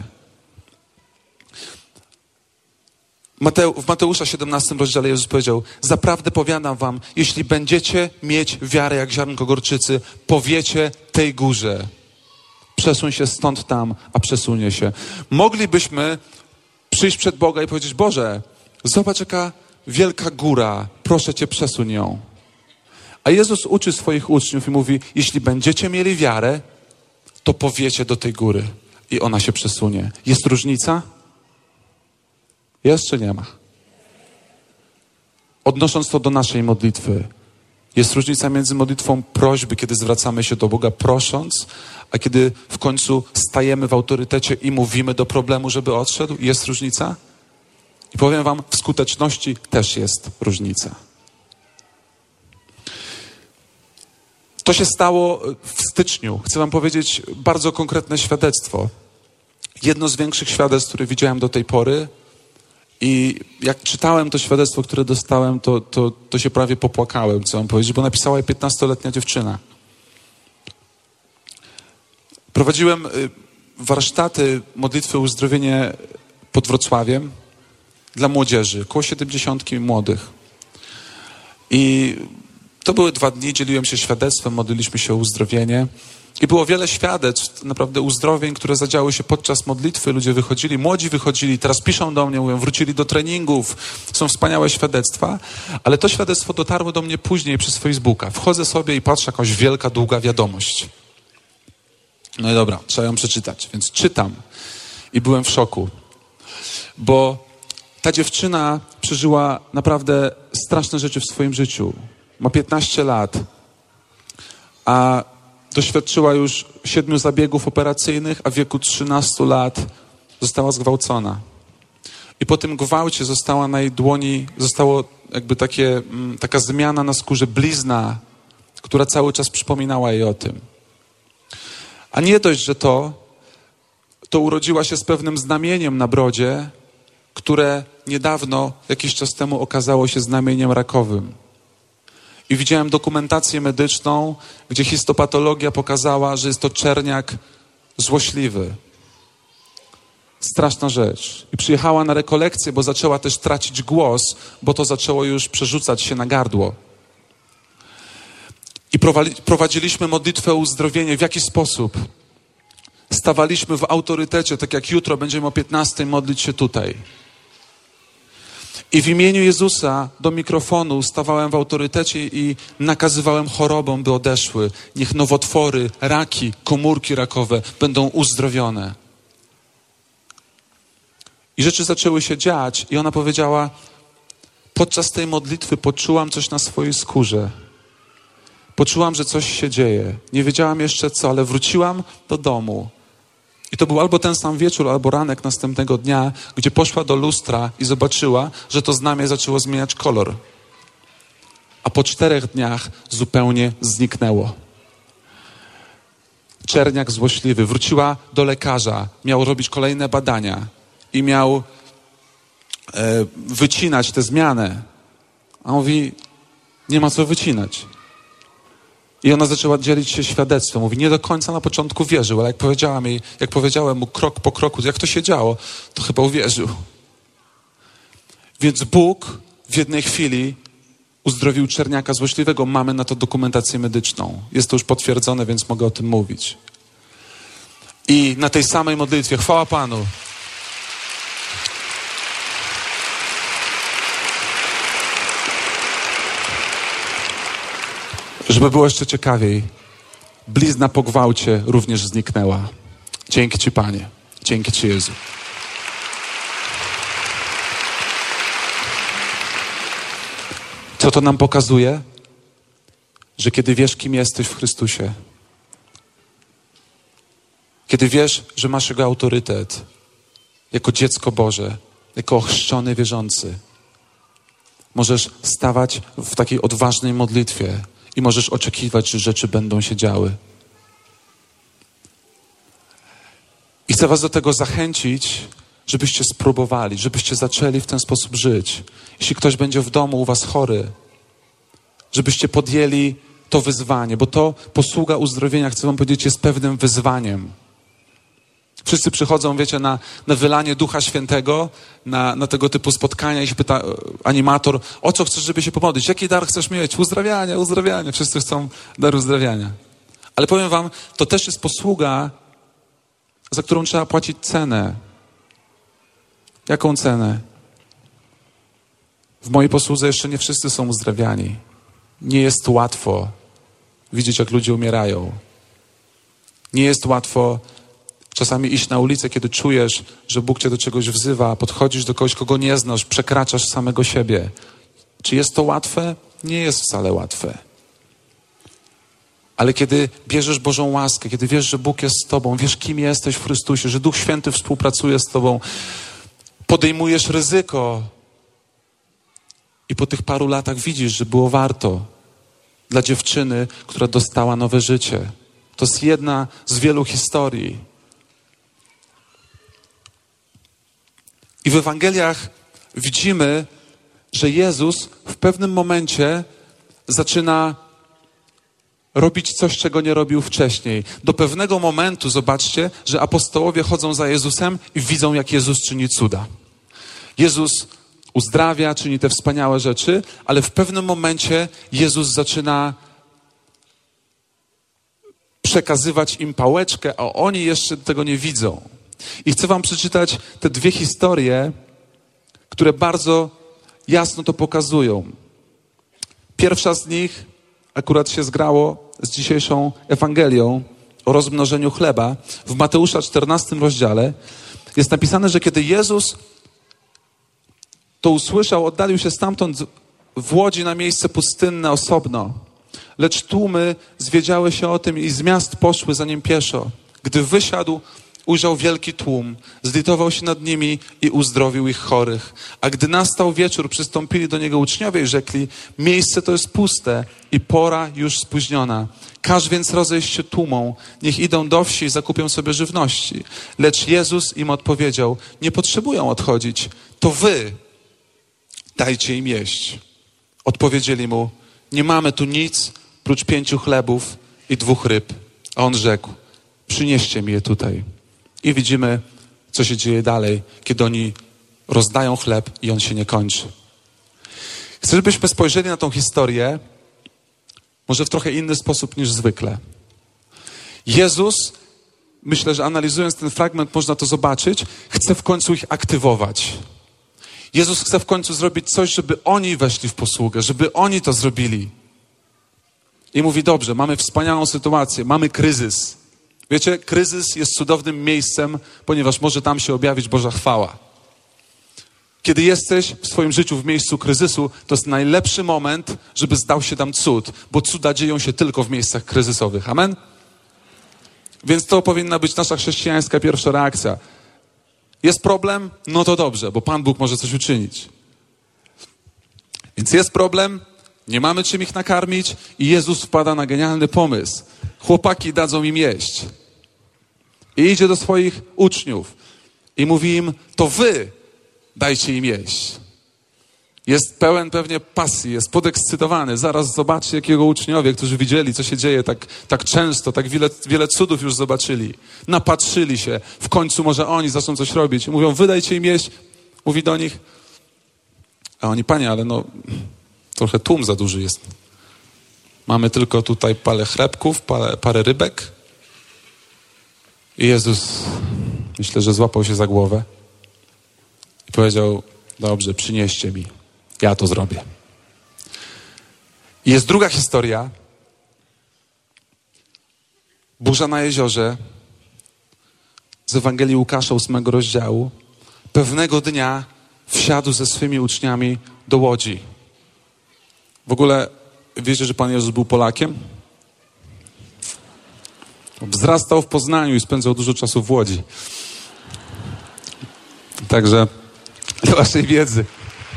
W Mateusza 17 rozdziale Jezus powiedział: zaprawdę powiadam wam, jeśli będziecie mieć wiarę jak ziarnko gorczycy, powiecie tej górze: przesuń się stąd tam, a przesunie się. Moglibyśmy przyjść przed Boga i powiedzieć: Boże, zobacz jaka wielka góra, proszę Cię, przesuń ją. A Jezus uczy swoich uczniów i mówi: jeśli będziecie mieli wiarę, to powiecie do tej góry i ona się przesunie. Jest różnica? Jeszcze nie ma. Odnosząc to do naszej modlitwy, jest różnica między modlitwą prośby, kiedy zwracamy się do Boga prosząc, a kiedy w końcu stajemy w autorytecie i mówimy do problemu, żeby odszedł? Jest różnica? I powiem wam, w skuteczności też jest różnica. To się stało w styczniu. Chcę wam powiedzieć bardzo konkretne świadectwo. Jedno z większych świadectw, które widziałem do tej pory. I jak czytałem to świadectwo, które dostałem, to się prawie popłakałem, co mam powiedzieć, bo napisała je 15-letnia dziewczyna. Prowadziłem warsztaty modlitwy o uzdrowienie pod Wrocławiem dla młodzieży, około 70 młodych. I to były 2 dni, dzieliłem się świadectwem, modliliśmy się o uzdrowienie. I było wiele świadectw, naprawdę uzdrowień, które zadziały się podczas modlitwy. Ludzie wychodzili, młodzi wychodzili, teraz piszą do mnie, mówią, wrócili do treningów. Są wspaniałe świadectwa, ale to świadectwo dotarło do mnie później przez Facebooka. Wchodzę sobie i patrzę, jakaś wielka, długa wiadomość. No i dobra, trzeba ją przeczytać, więc czytam. I byłem w szoku, bo ta dziewczyna przeżyła naprawdę straszne rzeczy w swoim życiu. Ma 15 lat, a doświadczyła już 7 zabiegów operacyjnych, a w wieku 13 lat została zgwałcona. I po tym gwałcie została na jej dłoni, zostało jakby taka zmiana na skórze, blizna, która cały czas przypominała jej o tym. A nie dość, że to urodziła się z pewnym znamieniem na brodzie, które niedawno, jakiś czas temu okazało się znamieniem rakowym. I widziałem dokumentację medyczną, gdzie histopatologia pokazała, że jest to czerniak złośliwy. Straszna rzecz. I przyjechała na rekolekcję, bo zaczęła też tracić głos, bo to zaczęło już przerzucać się na gardło. I prowadziliśmy modlitwę o uzdrowienie. W jaki sposób? Stawaliśmy w autorytecie, tak jak jutro będziemy o 15 modlić się tutaj. I w imieniu Jezusa do mikrofonu stawałem w autorytecie i nakazywałem chorobom, by odeszły. Niech nowotwory, raki, komórki rakowe będą uzdrowione. I rzeczy zaczęły się dziać i ona powiedziała: podczas tej modlitwy poczułam coś na swojej skórze. Poczułam, że coś się dzieje. Nie wiedziałam jeszcze co, ale wróciłam do domu. I to był albo ten sam wieczór, albo ranek następnego dnia, gdzie poszła do lustra i zobaczyła, że to znamie zaczęło zmieniać kolor. A po 4 dniach zupełnie zniknęło. Czerniak złośliwy. Wróciła do lekarza. Miał robić kolejne badania. I miał wycinać tę zmianę. A on mówi: nie ma co wycinać. I ona zaczęła dzielić się świadectwem. Mówi, nie do końca na początku wierzył, ale jak powiedziałem mu krok po kroku, jak to się działo, to chyba uwierzył. Więc Bóg w jednej chwili uzdrowił czerniaka złośliwego. Mamy na to dokumentację medyczną. Jest to już potwierdzone, więc mogę o tym mówić. I na tej samej modlitwie, chwała Panu, żeby było jeszcze ciekawiej, blizna po gwałcie również zniknęła. Dzięki Ci, Panie. Dzięki Ci, Jezu. Co to nam pokazuje? Że kiedy wiesz, kim jesteś w Chrystusie, kiedy wiesz, że masz Jego autorytet jako dziecko Boże, jako ochrzczony wierzący, możesz stawać w takiej odważnej modlitwie i możesz oczekiwać, że rzeczy będą się działy. I chcę was do tego zachęcić, żebyście spróbowali, żebyście zaczęli w ten sposób żyć. Jeśli ktoś będzie w domu u was chory, żebyście podjęli to wyzwanie, bo to posługa uzdrowienia, chcę wam powiedzieć, jest pewnym wyzwaniem. Wszyscy przychodzą, wiecie, na wylanie Ducha Świętego, na tego typu spotkania i się pyta animator, o co chcesz, żeby się pomodlić? Jaki dar chcesz mieć? Uzdrawianie. Wszyscy chcą dar uzdrawiania. Ale powiem wam, to też jest posługa, za którą trzeba płacić cenę. Jaką cenę? W mojej posłudze jeszcze nie wszyscy są uzdrawiani. Nie jest łatwo widzieć, jak ludzie umierają. Nie jest łatwo czasami iść na ulicę, kiedy czujesz, że Bóg cię do czegoś wzywa, podchodzisz do kogoś, kogo nie znasz, przekraczasz samego siebie. Czy jest to łatwe? Nie jest wcale łatwe. Ale kiedy bierzesz Bożą łaskę, kiedy wiesz, że Bóg jest z tobą, wiesz, kim jesteś w Chrystusie, że Duch Święty współpracuje z tobą, podejmujesz ryzyko i po tych paru latach widzisz, że było warto dla dziewczyny, która dostała nowe życie. To jest jedna z wielu historii. I w Ewangeliach widzimy, że Jezus w pewnym momencie zaczyna robić coś, czego nie robił wcześniej. Do pewnego momentu, zobaczcie, że apostołowie chodzą za Jezusem i widzą, jak Jezus czyni cuda. Jezus uzdrawia, czyni te wspaniałe rzeczy, ale w pewnym momencie Jezus zaczyna przekazywać im pałeczkę, a oni jeszcze tego nie widzą. I chcę wam przeczytać te dwie historie, które bardzo jasno to pokazują. Pierwsza z nich akurat się zgrało z dzisiejszą Ewangelią o rozmnożeniu chleba. W Mateusza 14 rozdziale jest napisane, że kiedy Jezus to usłyszał, oddalił się stamtąd w łodzi na miejsce pustynne osobno. Lecz tłumy zwiedziały się o tym i z miast poszły za nim pieszo. Gdy wysiadł, ujrzał wielki tłum, zlitował się nad nimi i uzdrowił ich chorych. A gdy nastał wieczór, przystąpili do niego uczniowie i rzekli: miejsce to jest puste i pora już spóźniona. Każ więc rozejść się tłumą, niech idą do wsi i zakupią sobie żywności. Lecz Jezus im odpowiedział: nie potrzebują odchodzić, to wy dajcie im jeść. Odpowiedzieli mu: nie mamy tu nic prócz 5 chlebów i 2 ryb. A on rzekł: przynieście mi je tutaj. I widzimy, co się dzieje dalej, kiedy oni rozdają chleb i on się nie kończy. Chcę, żebyśmy spojrzeli na tą historię może w trochę inny sposób niż zwykle. Jezus, myślę, że analizując ten fragment można to zobaczyć, chce w końcu ich aktywować. Jezus chce w końcu zrobić coś, żeby oni weszli w posługę, żeby oni to zrobili. I mówi: dobrze, mamy wspaniałą sytuację, mamy kryzys. Wiecie, kryzys jest cudownym miejscem, ponieważ może tam się objawić Boża chwała. Kiedy jesteś w swoim życiu w miejscu kryzysu, to jest najlepszy moment, żeby stał się tam cud, bo cuda dzieją się tylko w miejscach kryzysowych. Amen? Więc to powinna być nasza chrześcijańska pierwsza reakcja. Jest problem? No to dobrze, bo Pan Bóg może coś uczynić. Więc jest problem, nie mamy czym ich nakarmić i Jezus wpada na genialny pomysł. Chłopaki dadzą im jeść. I idzie do swoich uczniów i mówi im: to wy dajcie im jeść. Jest pełen pewnie pasji, jest podekscytowany. Zaraz zobaczcie, jakiego uczniowie, którzy widzieli, co się dzieje tak często, tak wiele cudów już zobaczyli. Napatrzyli się. W końcu może oni zaczną coś robić. I mówią: wy dajcie im jeść. Mówi do nich. A oni: panie, ale no trochę tłum za duży jest. Mamy tylko tutaj parę chlebków, parę rybek. I Jezus, myślę, że złapał się za głowę i powiedział: dobrze, przynieście mi. Ja to zrobię. I jest druga historia. Burza na jeziorze z Ewangelii Łukasza 8 rozdziału. Pewnego dnia wsiadł ze swymi uczniami do łodzi. W ogóle wiecie, że Pan Jezus był Polakiem? Wzrastał w Poznaniu i spędzał dużo czasu w Łodzi. Także dla waszej wiedzy.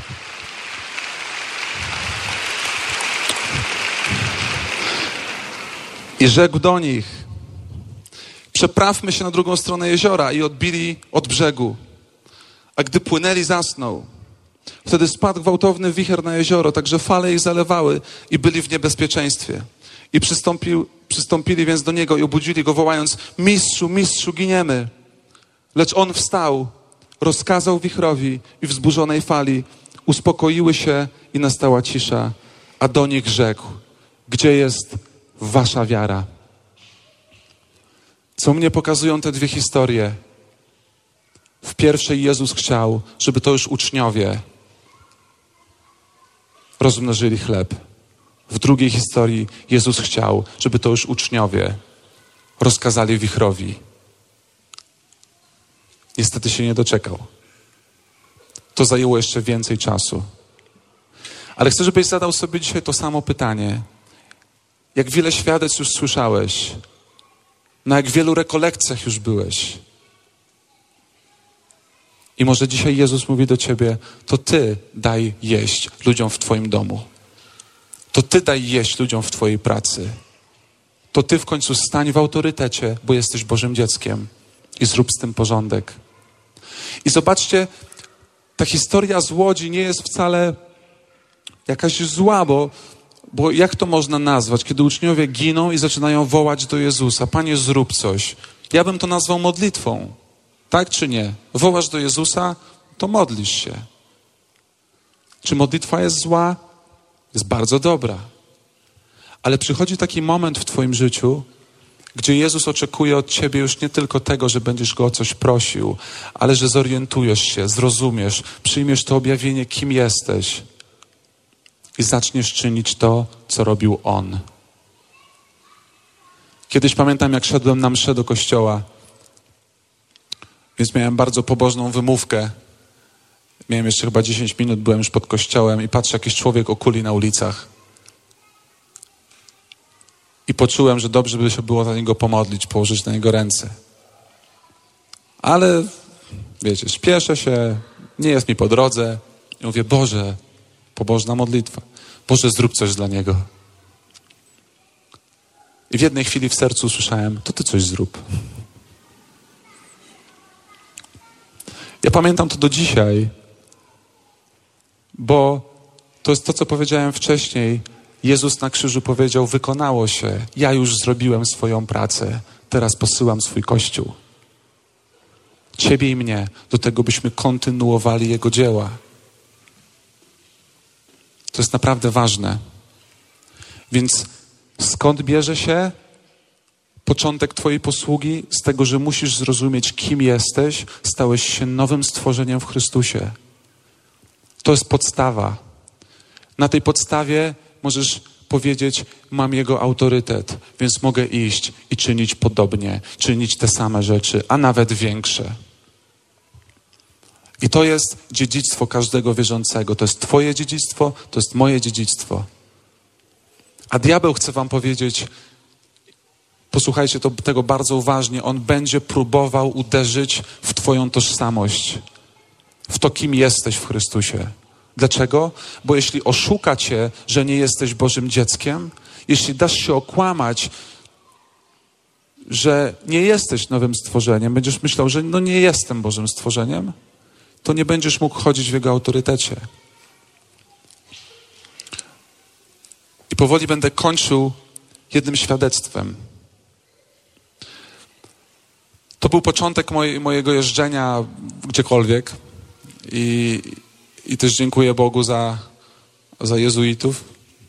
I rzekł do nich: przeprawmy się na drugą stronę jeziora. I odbili od brzegu. A gdy płynęli, zasnął. Wtedy spadł gwałtowny wicher na jezioro, tak że fale ich zalewały i byli w niebezpieczeństwie. I przystąpili więc do niego i obudzili go, wołając: mistrzu, mistrzu, giniemy. Lecz on wstał, rozkazał wichrowi i wzburzonej fali. Uspokoiły się i nastała cisza. A do nich rzekł: gdzie jest wasza wiara? Co mnie pokazują te dwie historie? W pierwszej Jezus chciał, żeby to już uczniowie rozmnożyli chleb. W drugiej historii Jezus chciał, żeby to już uczniowie rozkazali wichrowi. Niestety się nie doczekał. To zajęło jeszcze więcej czasu. Ale chcę, żebyś zadał sobie dzisiaj to samo pytanie. Jak wiele świadectw już słyszałeś, na jak wielu rekolekcjach już byłeś. I może dzisiaj Jezus mówi do ciebie, to ty daj jeść ludziom w twoim domu. To ty daj jeść ludziom w twojej pracy. To ty w końcu stań w autorytecie, bo jesteś Bożym dzieckiem i zrób z tym porządek. I zobaczcie, ta historia z Łodzi nie jest wcale jakaś zła, bo jak to można nazwać, kiedy uczniowie giną i zaczynają wołać do Jezusa, Panie, zrób coś. Ja bym to nazwał modlitwą. Tak czy nie? Wołasz do Jezusa, to modlisz się. Czy modlitwa jest zła? Jest bardzo dobra. Ale przychodzi taki moment w twoim życiu, gdzie Jezus oczekuje od ciebie już nie tylko tego, że będziesz Go o coś prosił, ale że zorientujesz się, zrozumiesz, przyjmiesz to objawienie, kim jesteś i zaczniesz czynić to, co robił On. Kiedyś pamiętam, jak szedłem na mszę do kościoła, więc miałem bardzo pobożną wymówkę. Miałem jeszcze chyba 10 minut, byłem już pod kościołem i patrzę, jakiś człowiek okuli na ulicach. I poczułem, że dobrze by się było za niego pomodlić, położyć na niego ręce. Ale, wiecie, śpieszę się, nie jest mi po drodze. I mówię, Boże, pobożna modlitwa. Boże, zrób coś dla niego. I w jednej chwili w sercu usłyszałem, to ty coś zrób. Ja pamiętam to do dzisiaj, bo to jest to, co powiedziałem wcześniej. Jezus na krzyżu powiedział, wykonało się, ja już zrobiłem swoją pracę, teraz posyłam swój Kościół. Ciebie i mnie do tego, byśmy kontynuowali Jego dzieła. To jest naprawdę ważne. Więc skąd bierze się początek twojej posługi? Z tego, że musisz zrozumieć, kim jesteś, stałeś się nowym stworzeniem w Chrystusie. To jest podstawa. Na tej podstawie możesz powiedzieć, mam Jego autorytet, więc mogę iść i czynić podobnie, czynić te same rzeczy, a nawet większe. I to jest dziedzictwo każdego wierzącego. To jest twoje dziedzictwo, to jest moje dziedzictwo. A diabeł chce wam powiedzieć, posłuchajcie tego bardzo uważnie, on będzie próbował uderzyć w twoją tożsamość, w to, kim jesteś w Chrystusie. Dlaczego? Bo jeśli oszuka cię, że nie jesteś Bożym dzieckiem, jeśli dasz się okłamać, że nie jesteś nowym stworzeniem, będziesz myślał, że no nie jestem Bożym stworzeniem, to nie będziesz mógł chodzić w Jego autorytecie. I powoli będę kończył jednym świadectwem. To był początek mojego jeżdżenia gdziekolwiek i też dziękuję Bogu za jezuitów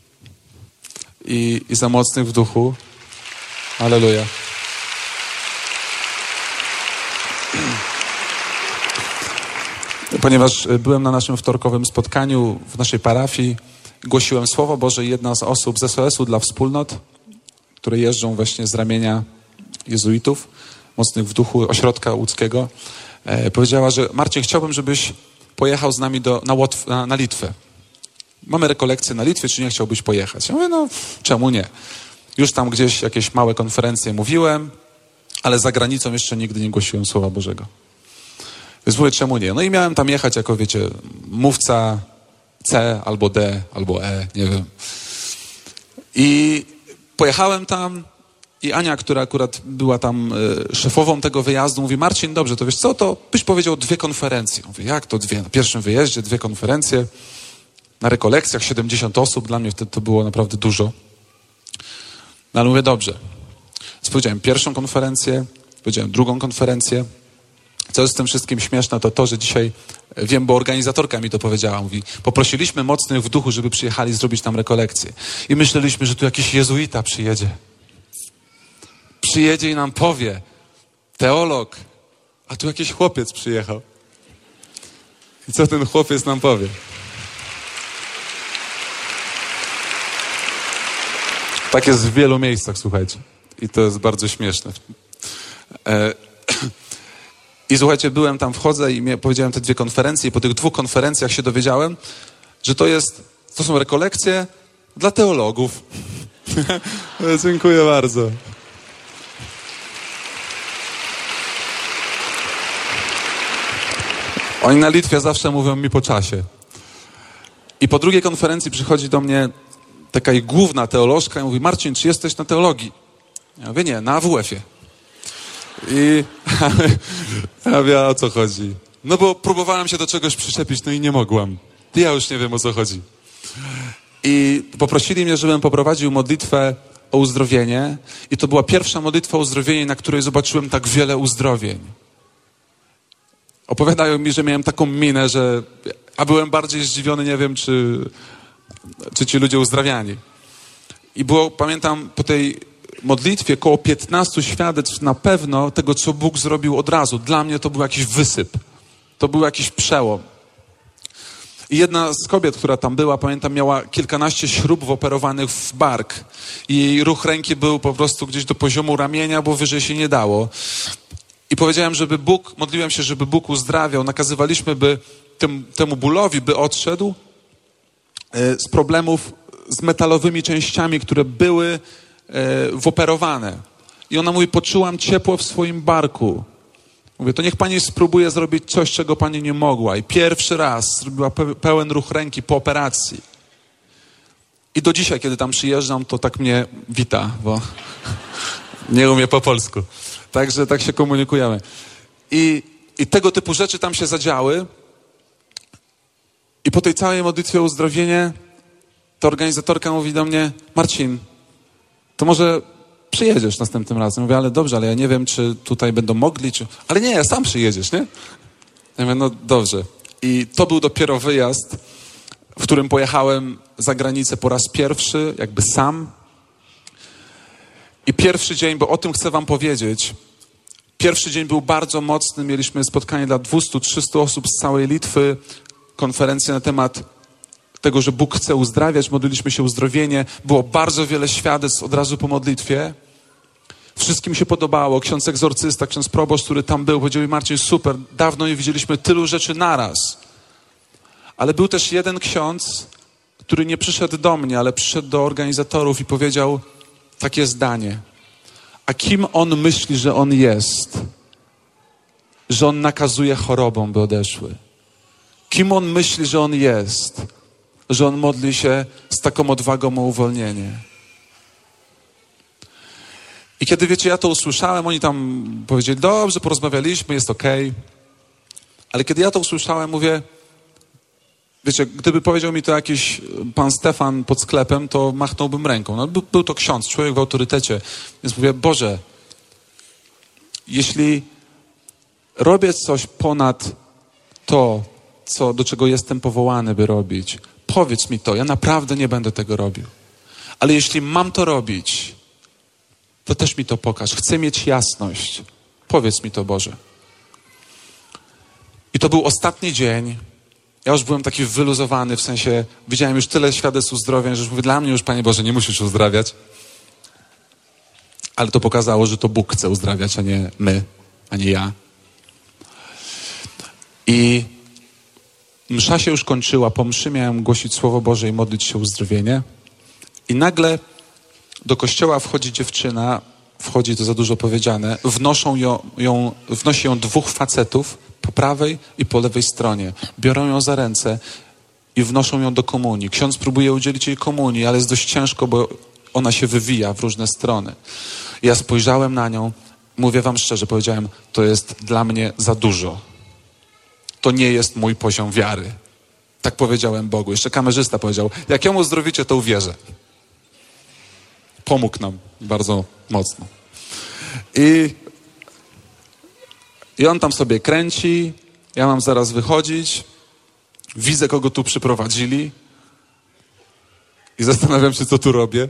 i za mocnych w duchu. Alleluja. Ponieważ byłem na naszym wtorkowym spotkaniu w naszej parafii, głosiłem Słowo Boże i jedna z osób z SOS-u dla wspólnot, które jeżdżą właśnie z ramienia jezuitów, mocnych w duchu, ośrodka łódzkiego, powiedziała, że Marcin, chciałbym, żebyś pojechał z nami na Litwę. Mamy rekolekcję na Litwie, czy nie chciałbyś pojechać? Ja mówię, no czemu nie? Już tam gdzieś jakieś małe konferencje mówiłem, ale za granicą jeszcze nigdy nie głosiłem Słowa Bożego. Więc mówię, czemu nie? No i miałem tam jechać jako, wiecie, mówca C albo D albo E, nie wiem. I pojechałem tam i Ania, która akurat była tam szefową tego wyjazdu, mówi, Marcin, dobrze, to wiesz co, to byś powiedział 2 konferencje. Mówię, jak to 2? Na pierwszym wyjeździe 2 konferencje, na rekolekcjach 70 osób, dla mnie wtedy to było naprawdę dużo. No ale mówię, dobrze. Więc powiedziałem pierwszą konferencję, powiedziałem drugą konferencję. Co jest w tym wszystkim śmieszne, to to, że dzisiaj wiem, bo organizatorka mi to powiedziała. Mówi, poprosiliśmy mocnych w duchu, żeby przyjechali zrobić tam rekolekcję. I myśleliśmy, że tu jakiś jezuita przyjedzie. Przyjedzie i nam powie, teolog, a tu jakiś chłopiec przyjechał. I co ten chłopiec nam powie? Tak jest w wielu miejscach, słuchajcie. I to jest bardzo śmieszne. I słuchajcie, byłem tam, wchodzę i powiedziałem te 2 konferencje i po tych 2 konferencjach się dowiedziałem, że to są rekolekcje dla teologów. Dziękuję bardzo. Oni na Litwie zawsze mówią mi po czasie. I po 2 konferencji przychodzi do mnie taka główna teolożka i mówi: Marcin, czy jesteś na teologii? Ja mówię: nie, na AWF-ie. I ja mówię: o co chodzi? No bo próbowałem się do czegoś przyczepić, no i nie mogłam. Ja już nie wiem, o co chodzi. I poprosili mnie, żebym poprowadził modlitwę o uzdrowienie. I to była pierwsza modlitwa o uzdrowienie, na której zobaczyłem tak wiele uzdrowień. Opowiadają mi, że miałem taką minę, a byłem bardziej zdziwiony, nie wiem, czy ci ludzie uzdrawiani. I było, pamiętam, po tej modlitwie około 15 świadectw na pewno tego, co Bóg zrobił od razu. Dla mnie to był jakiś wysyp. To był jakiś przełom. I jedna z kobiet, która tam była, pamiętam, miała kilkanaście śrub operowanych w bark. I jej ruch ręki był po prostu gdzieś do poziomu ramienia, bo wyżej się nie dało. I powiedziałem, modliłem się, żeby Bóg uzdrawiał. Nakazywaliśmy, by temu bólowi by odszedł z problemów z metalowymi częściami, które były woperowane. I ona mówi: poczułam ciepło w swoim barku. Mówię: to niech pani spróbuje zrobić coś, czego pani nie mogła. I pierwszy raz zrobiła pełen ruch ręki po operacji. I do dzisiaj, kiedy tam przyjeżdżam, to tak mnie wita, bo nie umie po polsku. Także tak się komunikujemy. I tego typu rzeczy tam się zadziały. I po tej całej modlitwie o uzdrowienie ta organizatorka mówi do mnie: Marcin, to może przyjedziesz następnym razem. Mówię: ale dobrze, ale ja nie wiem, czy tutaj będą mogli, ale nie, sam przyjedziesz, nie? Ja mówię: no dobrze. I to był dopiero wyjazd, w którym pojechałem za granicę po raz pierwszy, jakby sam. I pierwszy dzień, bo o tym chcę wam powiedzieć, pierwszy dzień był bardzo mocny. Mieliśmy spotkanie dla 200-300 osób z całej Litwy, konferencję na temat tego, że Bóg chce uzdrawiać. Modliliśmy się o uzdrowienie. Było bardzo wiele świadectw od razu po modlitwie. Wszystkim się podobało. Ksiądz egzorcysta, ksiądz proboszcz, który tam był, powiedział mi: Marcin, super, dawno nie widzieliśmy tylu rzeczy naraz. Ale był też jeden ksiądz, który nie przyszedł do mnie, ale przyszedł do organizatorów i powiedział takie zdanie: a kim on myśli, że on jest? Że on nakazuje chorobom, by odeszły. Kim on myśli, że on jest? Że on modli się z taką odwagą o uwolnienie. I kiedy, wiecie, ja to usłyszałem, oni tam powiedzieli: dobrze, porozmawialiśmy, jest okej. Ale kiedy ja to usłyszałem, mówię: wiecie, gdyby powiedział mi to jakiś pan Stefan pod sklepem, to machnąłbym ręką. No, był to ksiądz, człowiek w autorytecie. Więc mówię: Boże, jeśli robię coś ponad to, do czego jestem powołany, by robić, powiedz mi to, ja naprawdę nie będę tego robił. Ale jeśli mam to robić, to też mi to pokaż. Chcę mieć jasność. Powiedz mi to, Boże. I to był ostatni dzień. Ja już byłem taki wyluzowany, w sensie widziałem już tyle świadectw uzdrowień, że już mówię: dla mnie już, Panie Boże, nie musisz uzdrawiać. Ale to pokazało, że to Bóg chce uzdrawiać, a nie my, a nie ja. I msza się już kończyła. Po mszy miałem głosić Słowo Boże i modlić się o uzdrowienie. I nagle do kościoła wchodzi dziewczyna, to za dużo powiedziane, wnosi ją 2 facetów po prawej i po lewej stronie. Biorą ją za ręce i wnoszą ją do komunii. Ksiądz próbuje udzielić jej komunii, ale jest dość ciężko, bo ona się wywija w różne strony. Ja spojrzałem na nią, mówię wam szczerze, powiedziałem: to jest dla mnie za dużo. To nie jest mój poziom wiary. Tak powiedziałem Bogu. Jeszcze kamerzysta powiedział: jak ją uzdrowicie, to uwierzę. Pomógł nam bardzo mocno. I on tam sobie kręci, ja mam zaraz wychodzić, widzę, kogo tu przyprowadzili i zastanawiam się, co tu robię.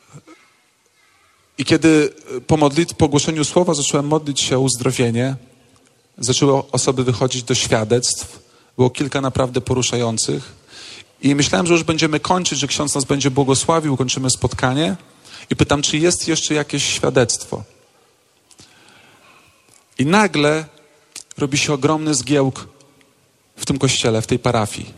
I kiedy po głoszeniu słowa zacząłem modlić się o uzdrowienie, zaczęły osoby wychodzić do świadectw. Było kilka naprawdę poruszających. I myślałem, że już będziemy kończyć, że ksiądz nas będzie błogosławił, kończymy spotkanie. I pytam, czy jest jeszcze jakieś świadectwo. I nagle robi się ogromny zgiełk w tym kościele, w tej parafii.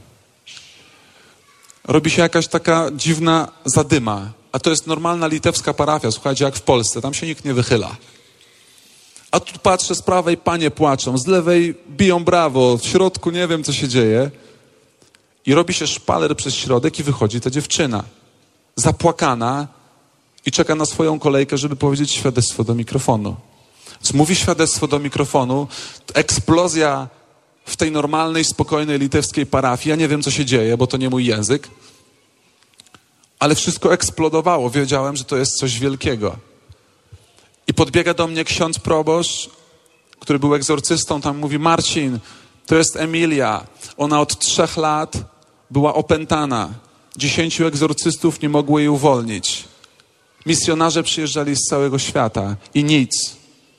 Robi się jakaś taka dziwna zadyma. A to jest normalna litewska parafia, słuchajcie, jak w Polsce. Tam się nikt nie wychyla. A tu patrzę, z prawej panie płaczą, z lewej biją brawo, w środku nie wiem, co się dzieje. I robi się szpaler przez środek i wychodzi ta dziewczyna. Zapłakana i czeka na swoją kolejkę, żeby powiedzieć świadectwo do mikrofonu. Więc mówi świadectwo do mikrofonu, eksplozja w tej normalnej, spokojnej litewskiej parafii. Ja nie wiem, co się dzieje, bo to nie mój język. Ale wszystko eksplodowało. Wiedziałem, że to jest coś wielkiego. I podbiega do mnie ksiądz proboszcz, który był egzorcystą. Tam mówi, Marcin, to jest Emilia. Ona od 3 lat była opętana. 10 egzorcystów nie mogło jej uwolnić. Misjonarze przyjeżdżali z całego świata i nic.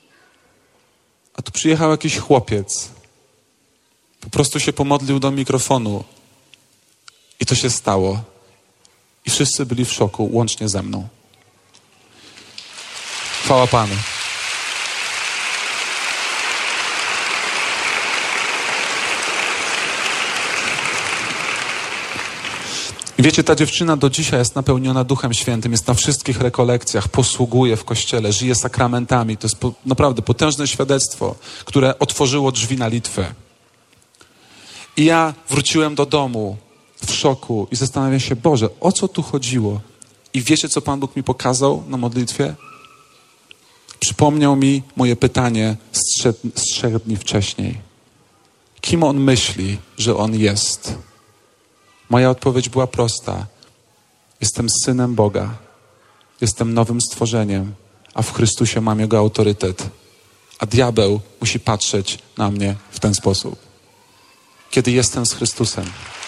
A tu przyjechał jakiś chłopiec. Po prostu się pomodlił do mikrofonu. I to się stało. I wszyscy byli w szoku, łącznie ze mną. Chwała Panu. I wiecie, ta dziewczyna do dzisiaj jest napełniona Duchem Świętym, jest na wszystkich rekolekcjach, posługuje w kościele, żyje sakramentami. To jest naprawdę potężne świadectwo, które otworzyło drzwi na Litwę. I ja wróciłem do domu w szoku i zastanawiam się, Boże, o co tu chodziło? I wiecie, co Pan Bóg mi pokazał na modlitwie? Przypomniał mi moje pytanie z 3 dni wcześniej. Kim On myśli, że On jest? Moja odpowiedź była prosta. Jestem synem Boga. Jestem nowym stworzeniem, a w Chrystusie mam Jego autorytet. A diabeł musi patrzeć na mnie w ten sposób. Kiedy jestem z Chrystusem.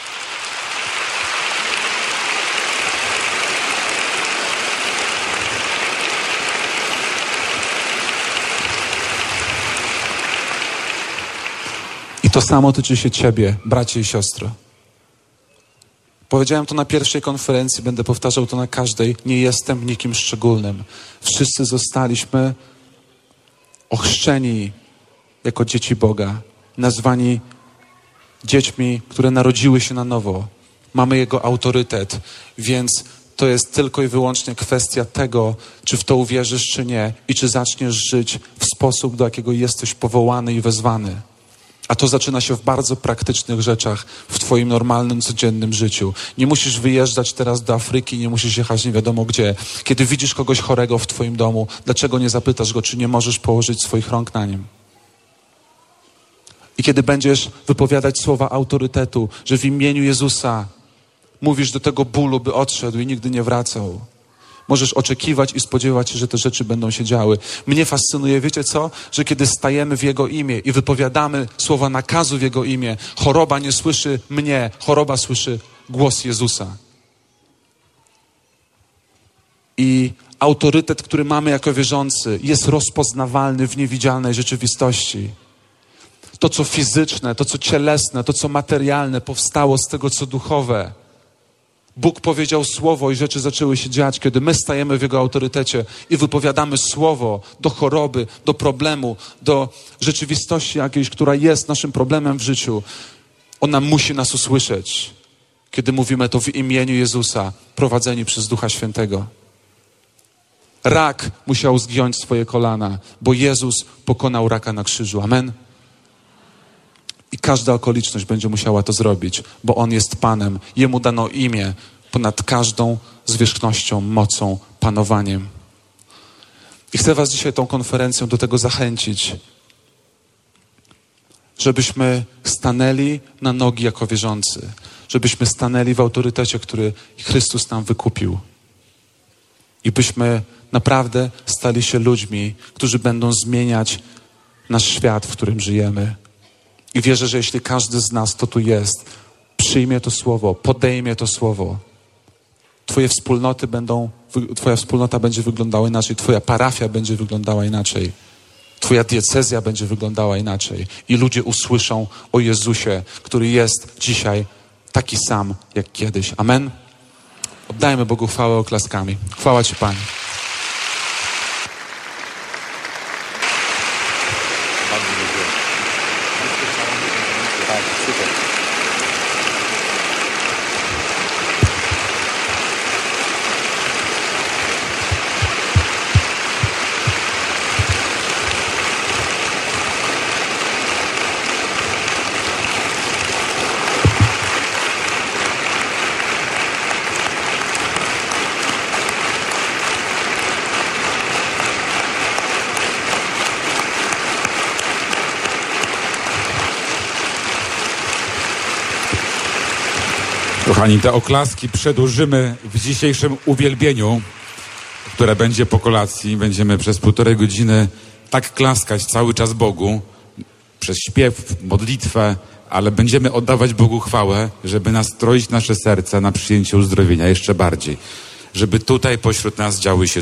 I to samo tyczy się ciebie, bracie i siostro. Powiedziałem to na pierwszej konferencji, będę powtarzał to na każdej. Nie jestem nikim szczególnym. Wszyscy zostaliśmy ochrzczeni jako dzieci Boga, nazwani dziećmi, które narodziły się na nowo. Mamy Jego autorytet, więc to jest tylko i wyłącznie kwestia tego, czy w to uwierzysz, czy nie i czy zaczniesz żyć w sposób, do jakiego jesteś powołany i wezwany. A to zaczyna się w bardzo praktycznych rzeczach w twoim normalnym, codziennym życiu. Nie musisz wyjeżdżać teraz do Afryki, nie musisz jechać nie wiadomo gdzie. Kiedy widzisz kogoś chorego w twoim domu, dlaczego nie zapytasz go, czy nie możesz położyć swoich rąk na nim? I kiedy będziesz wypowiadać słowa autorytetu, że w imieniu Jezusa mówisz do tego bólu, by odszedł i nigdy nie wracał. Możesz oczekiwać i spodziewać się, że te rzeczy będą się działy. Mnie fascynuje, wiecie co? Że kiedy stajemy w Jego imię i wypowiadamy słowa nakazu w Jego imię, choroba nie słyszy mnie, choroba słyszy głos Jezusa. I autorytet, który mamy jako wierzący, jest rozpoznawalny w niewidzialnej rzeczywistości. To, co fizyczne, to, co cielesne, to, co materialne, powstało z tego, co duchowe. Bóg powiedział słowo i rzeczy zaczęły się dziać, kiedy my stajemy w Jego autorytecie i wypowiadamy słowo do choroby, do problemu, do rzeczywistości jakiejś, która jest naszym problemem w życiu. Ona musi nas usłyszeć, kiedy mówimy to w imieniu Jezusa, prowadzeni przez Ducha Świętego. Rak musiał zgiąć swoje kolana, bo Jezus pokonał raka na krzyżu. Amen. I każda okoliczność będzie musiała to zrobić, bo On jest Panem. Jemu dano imię ponad każdą zwierzchnością, mocą, panowaniem. I chcę was dzisiaj tą konferencją do tego zachęcić, żebyśmy stanęli na nogi jako wierzący, żebyśmy stanęli w autorytecie, który Chrystus nam wykupił. I byśmy naprawdę stali się ludźmi, którzy będą zmieniać nasz świat, w którym żyjemy. I wierzę, że jeśli każdy z nas, kto tu jest, przyjmie to słowo, podejmie to słowo, twoja wspólnota będzie wyglądała inaczej, twoja parafia będzie wyglądała inaczej, Twoja diecezja będzie wyglądała inaczej i ludzie usłyszą o Jezusie, który jest dzisiaj taki sam jak kiedyś. Amen? Oddajmy Bogu chwałę oklaskami. Chwała Ci, Panie. Kochani, te oklaski przedłużymy w dzisiejszym uwielbieniu, które będzie po kolacji. Będziemy przez 1,5 godziny tak klaskać cały czas Bogu, przez śpiew, modlitwę, ale będziemy oddawać Bogu chwałę, żeby nastroić nasze serca na przyjęcie uzdrowienia jeszcze bardziej. Żeby tutaj pośród nas działy się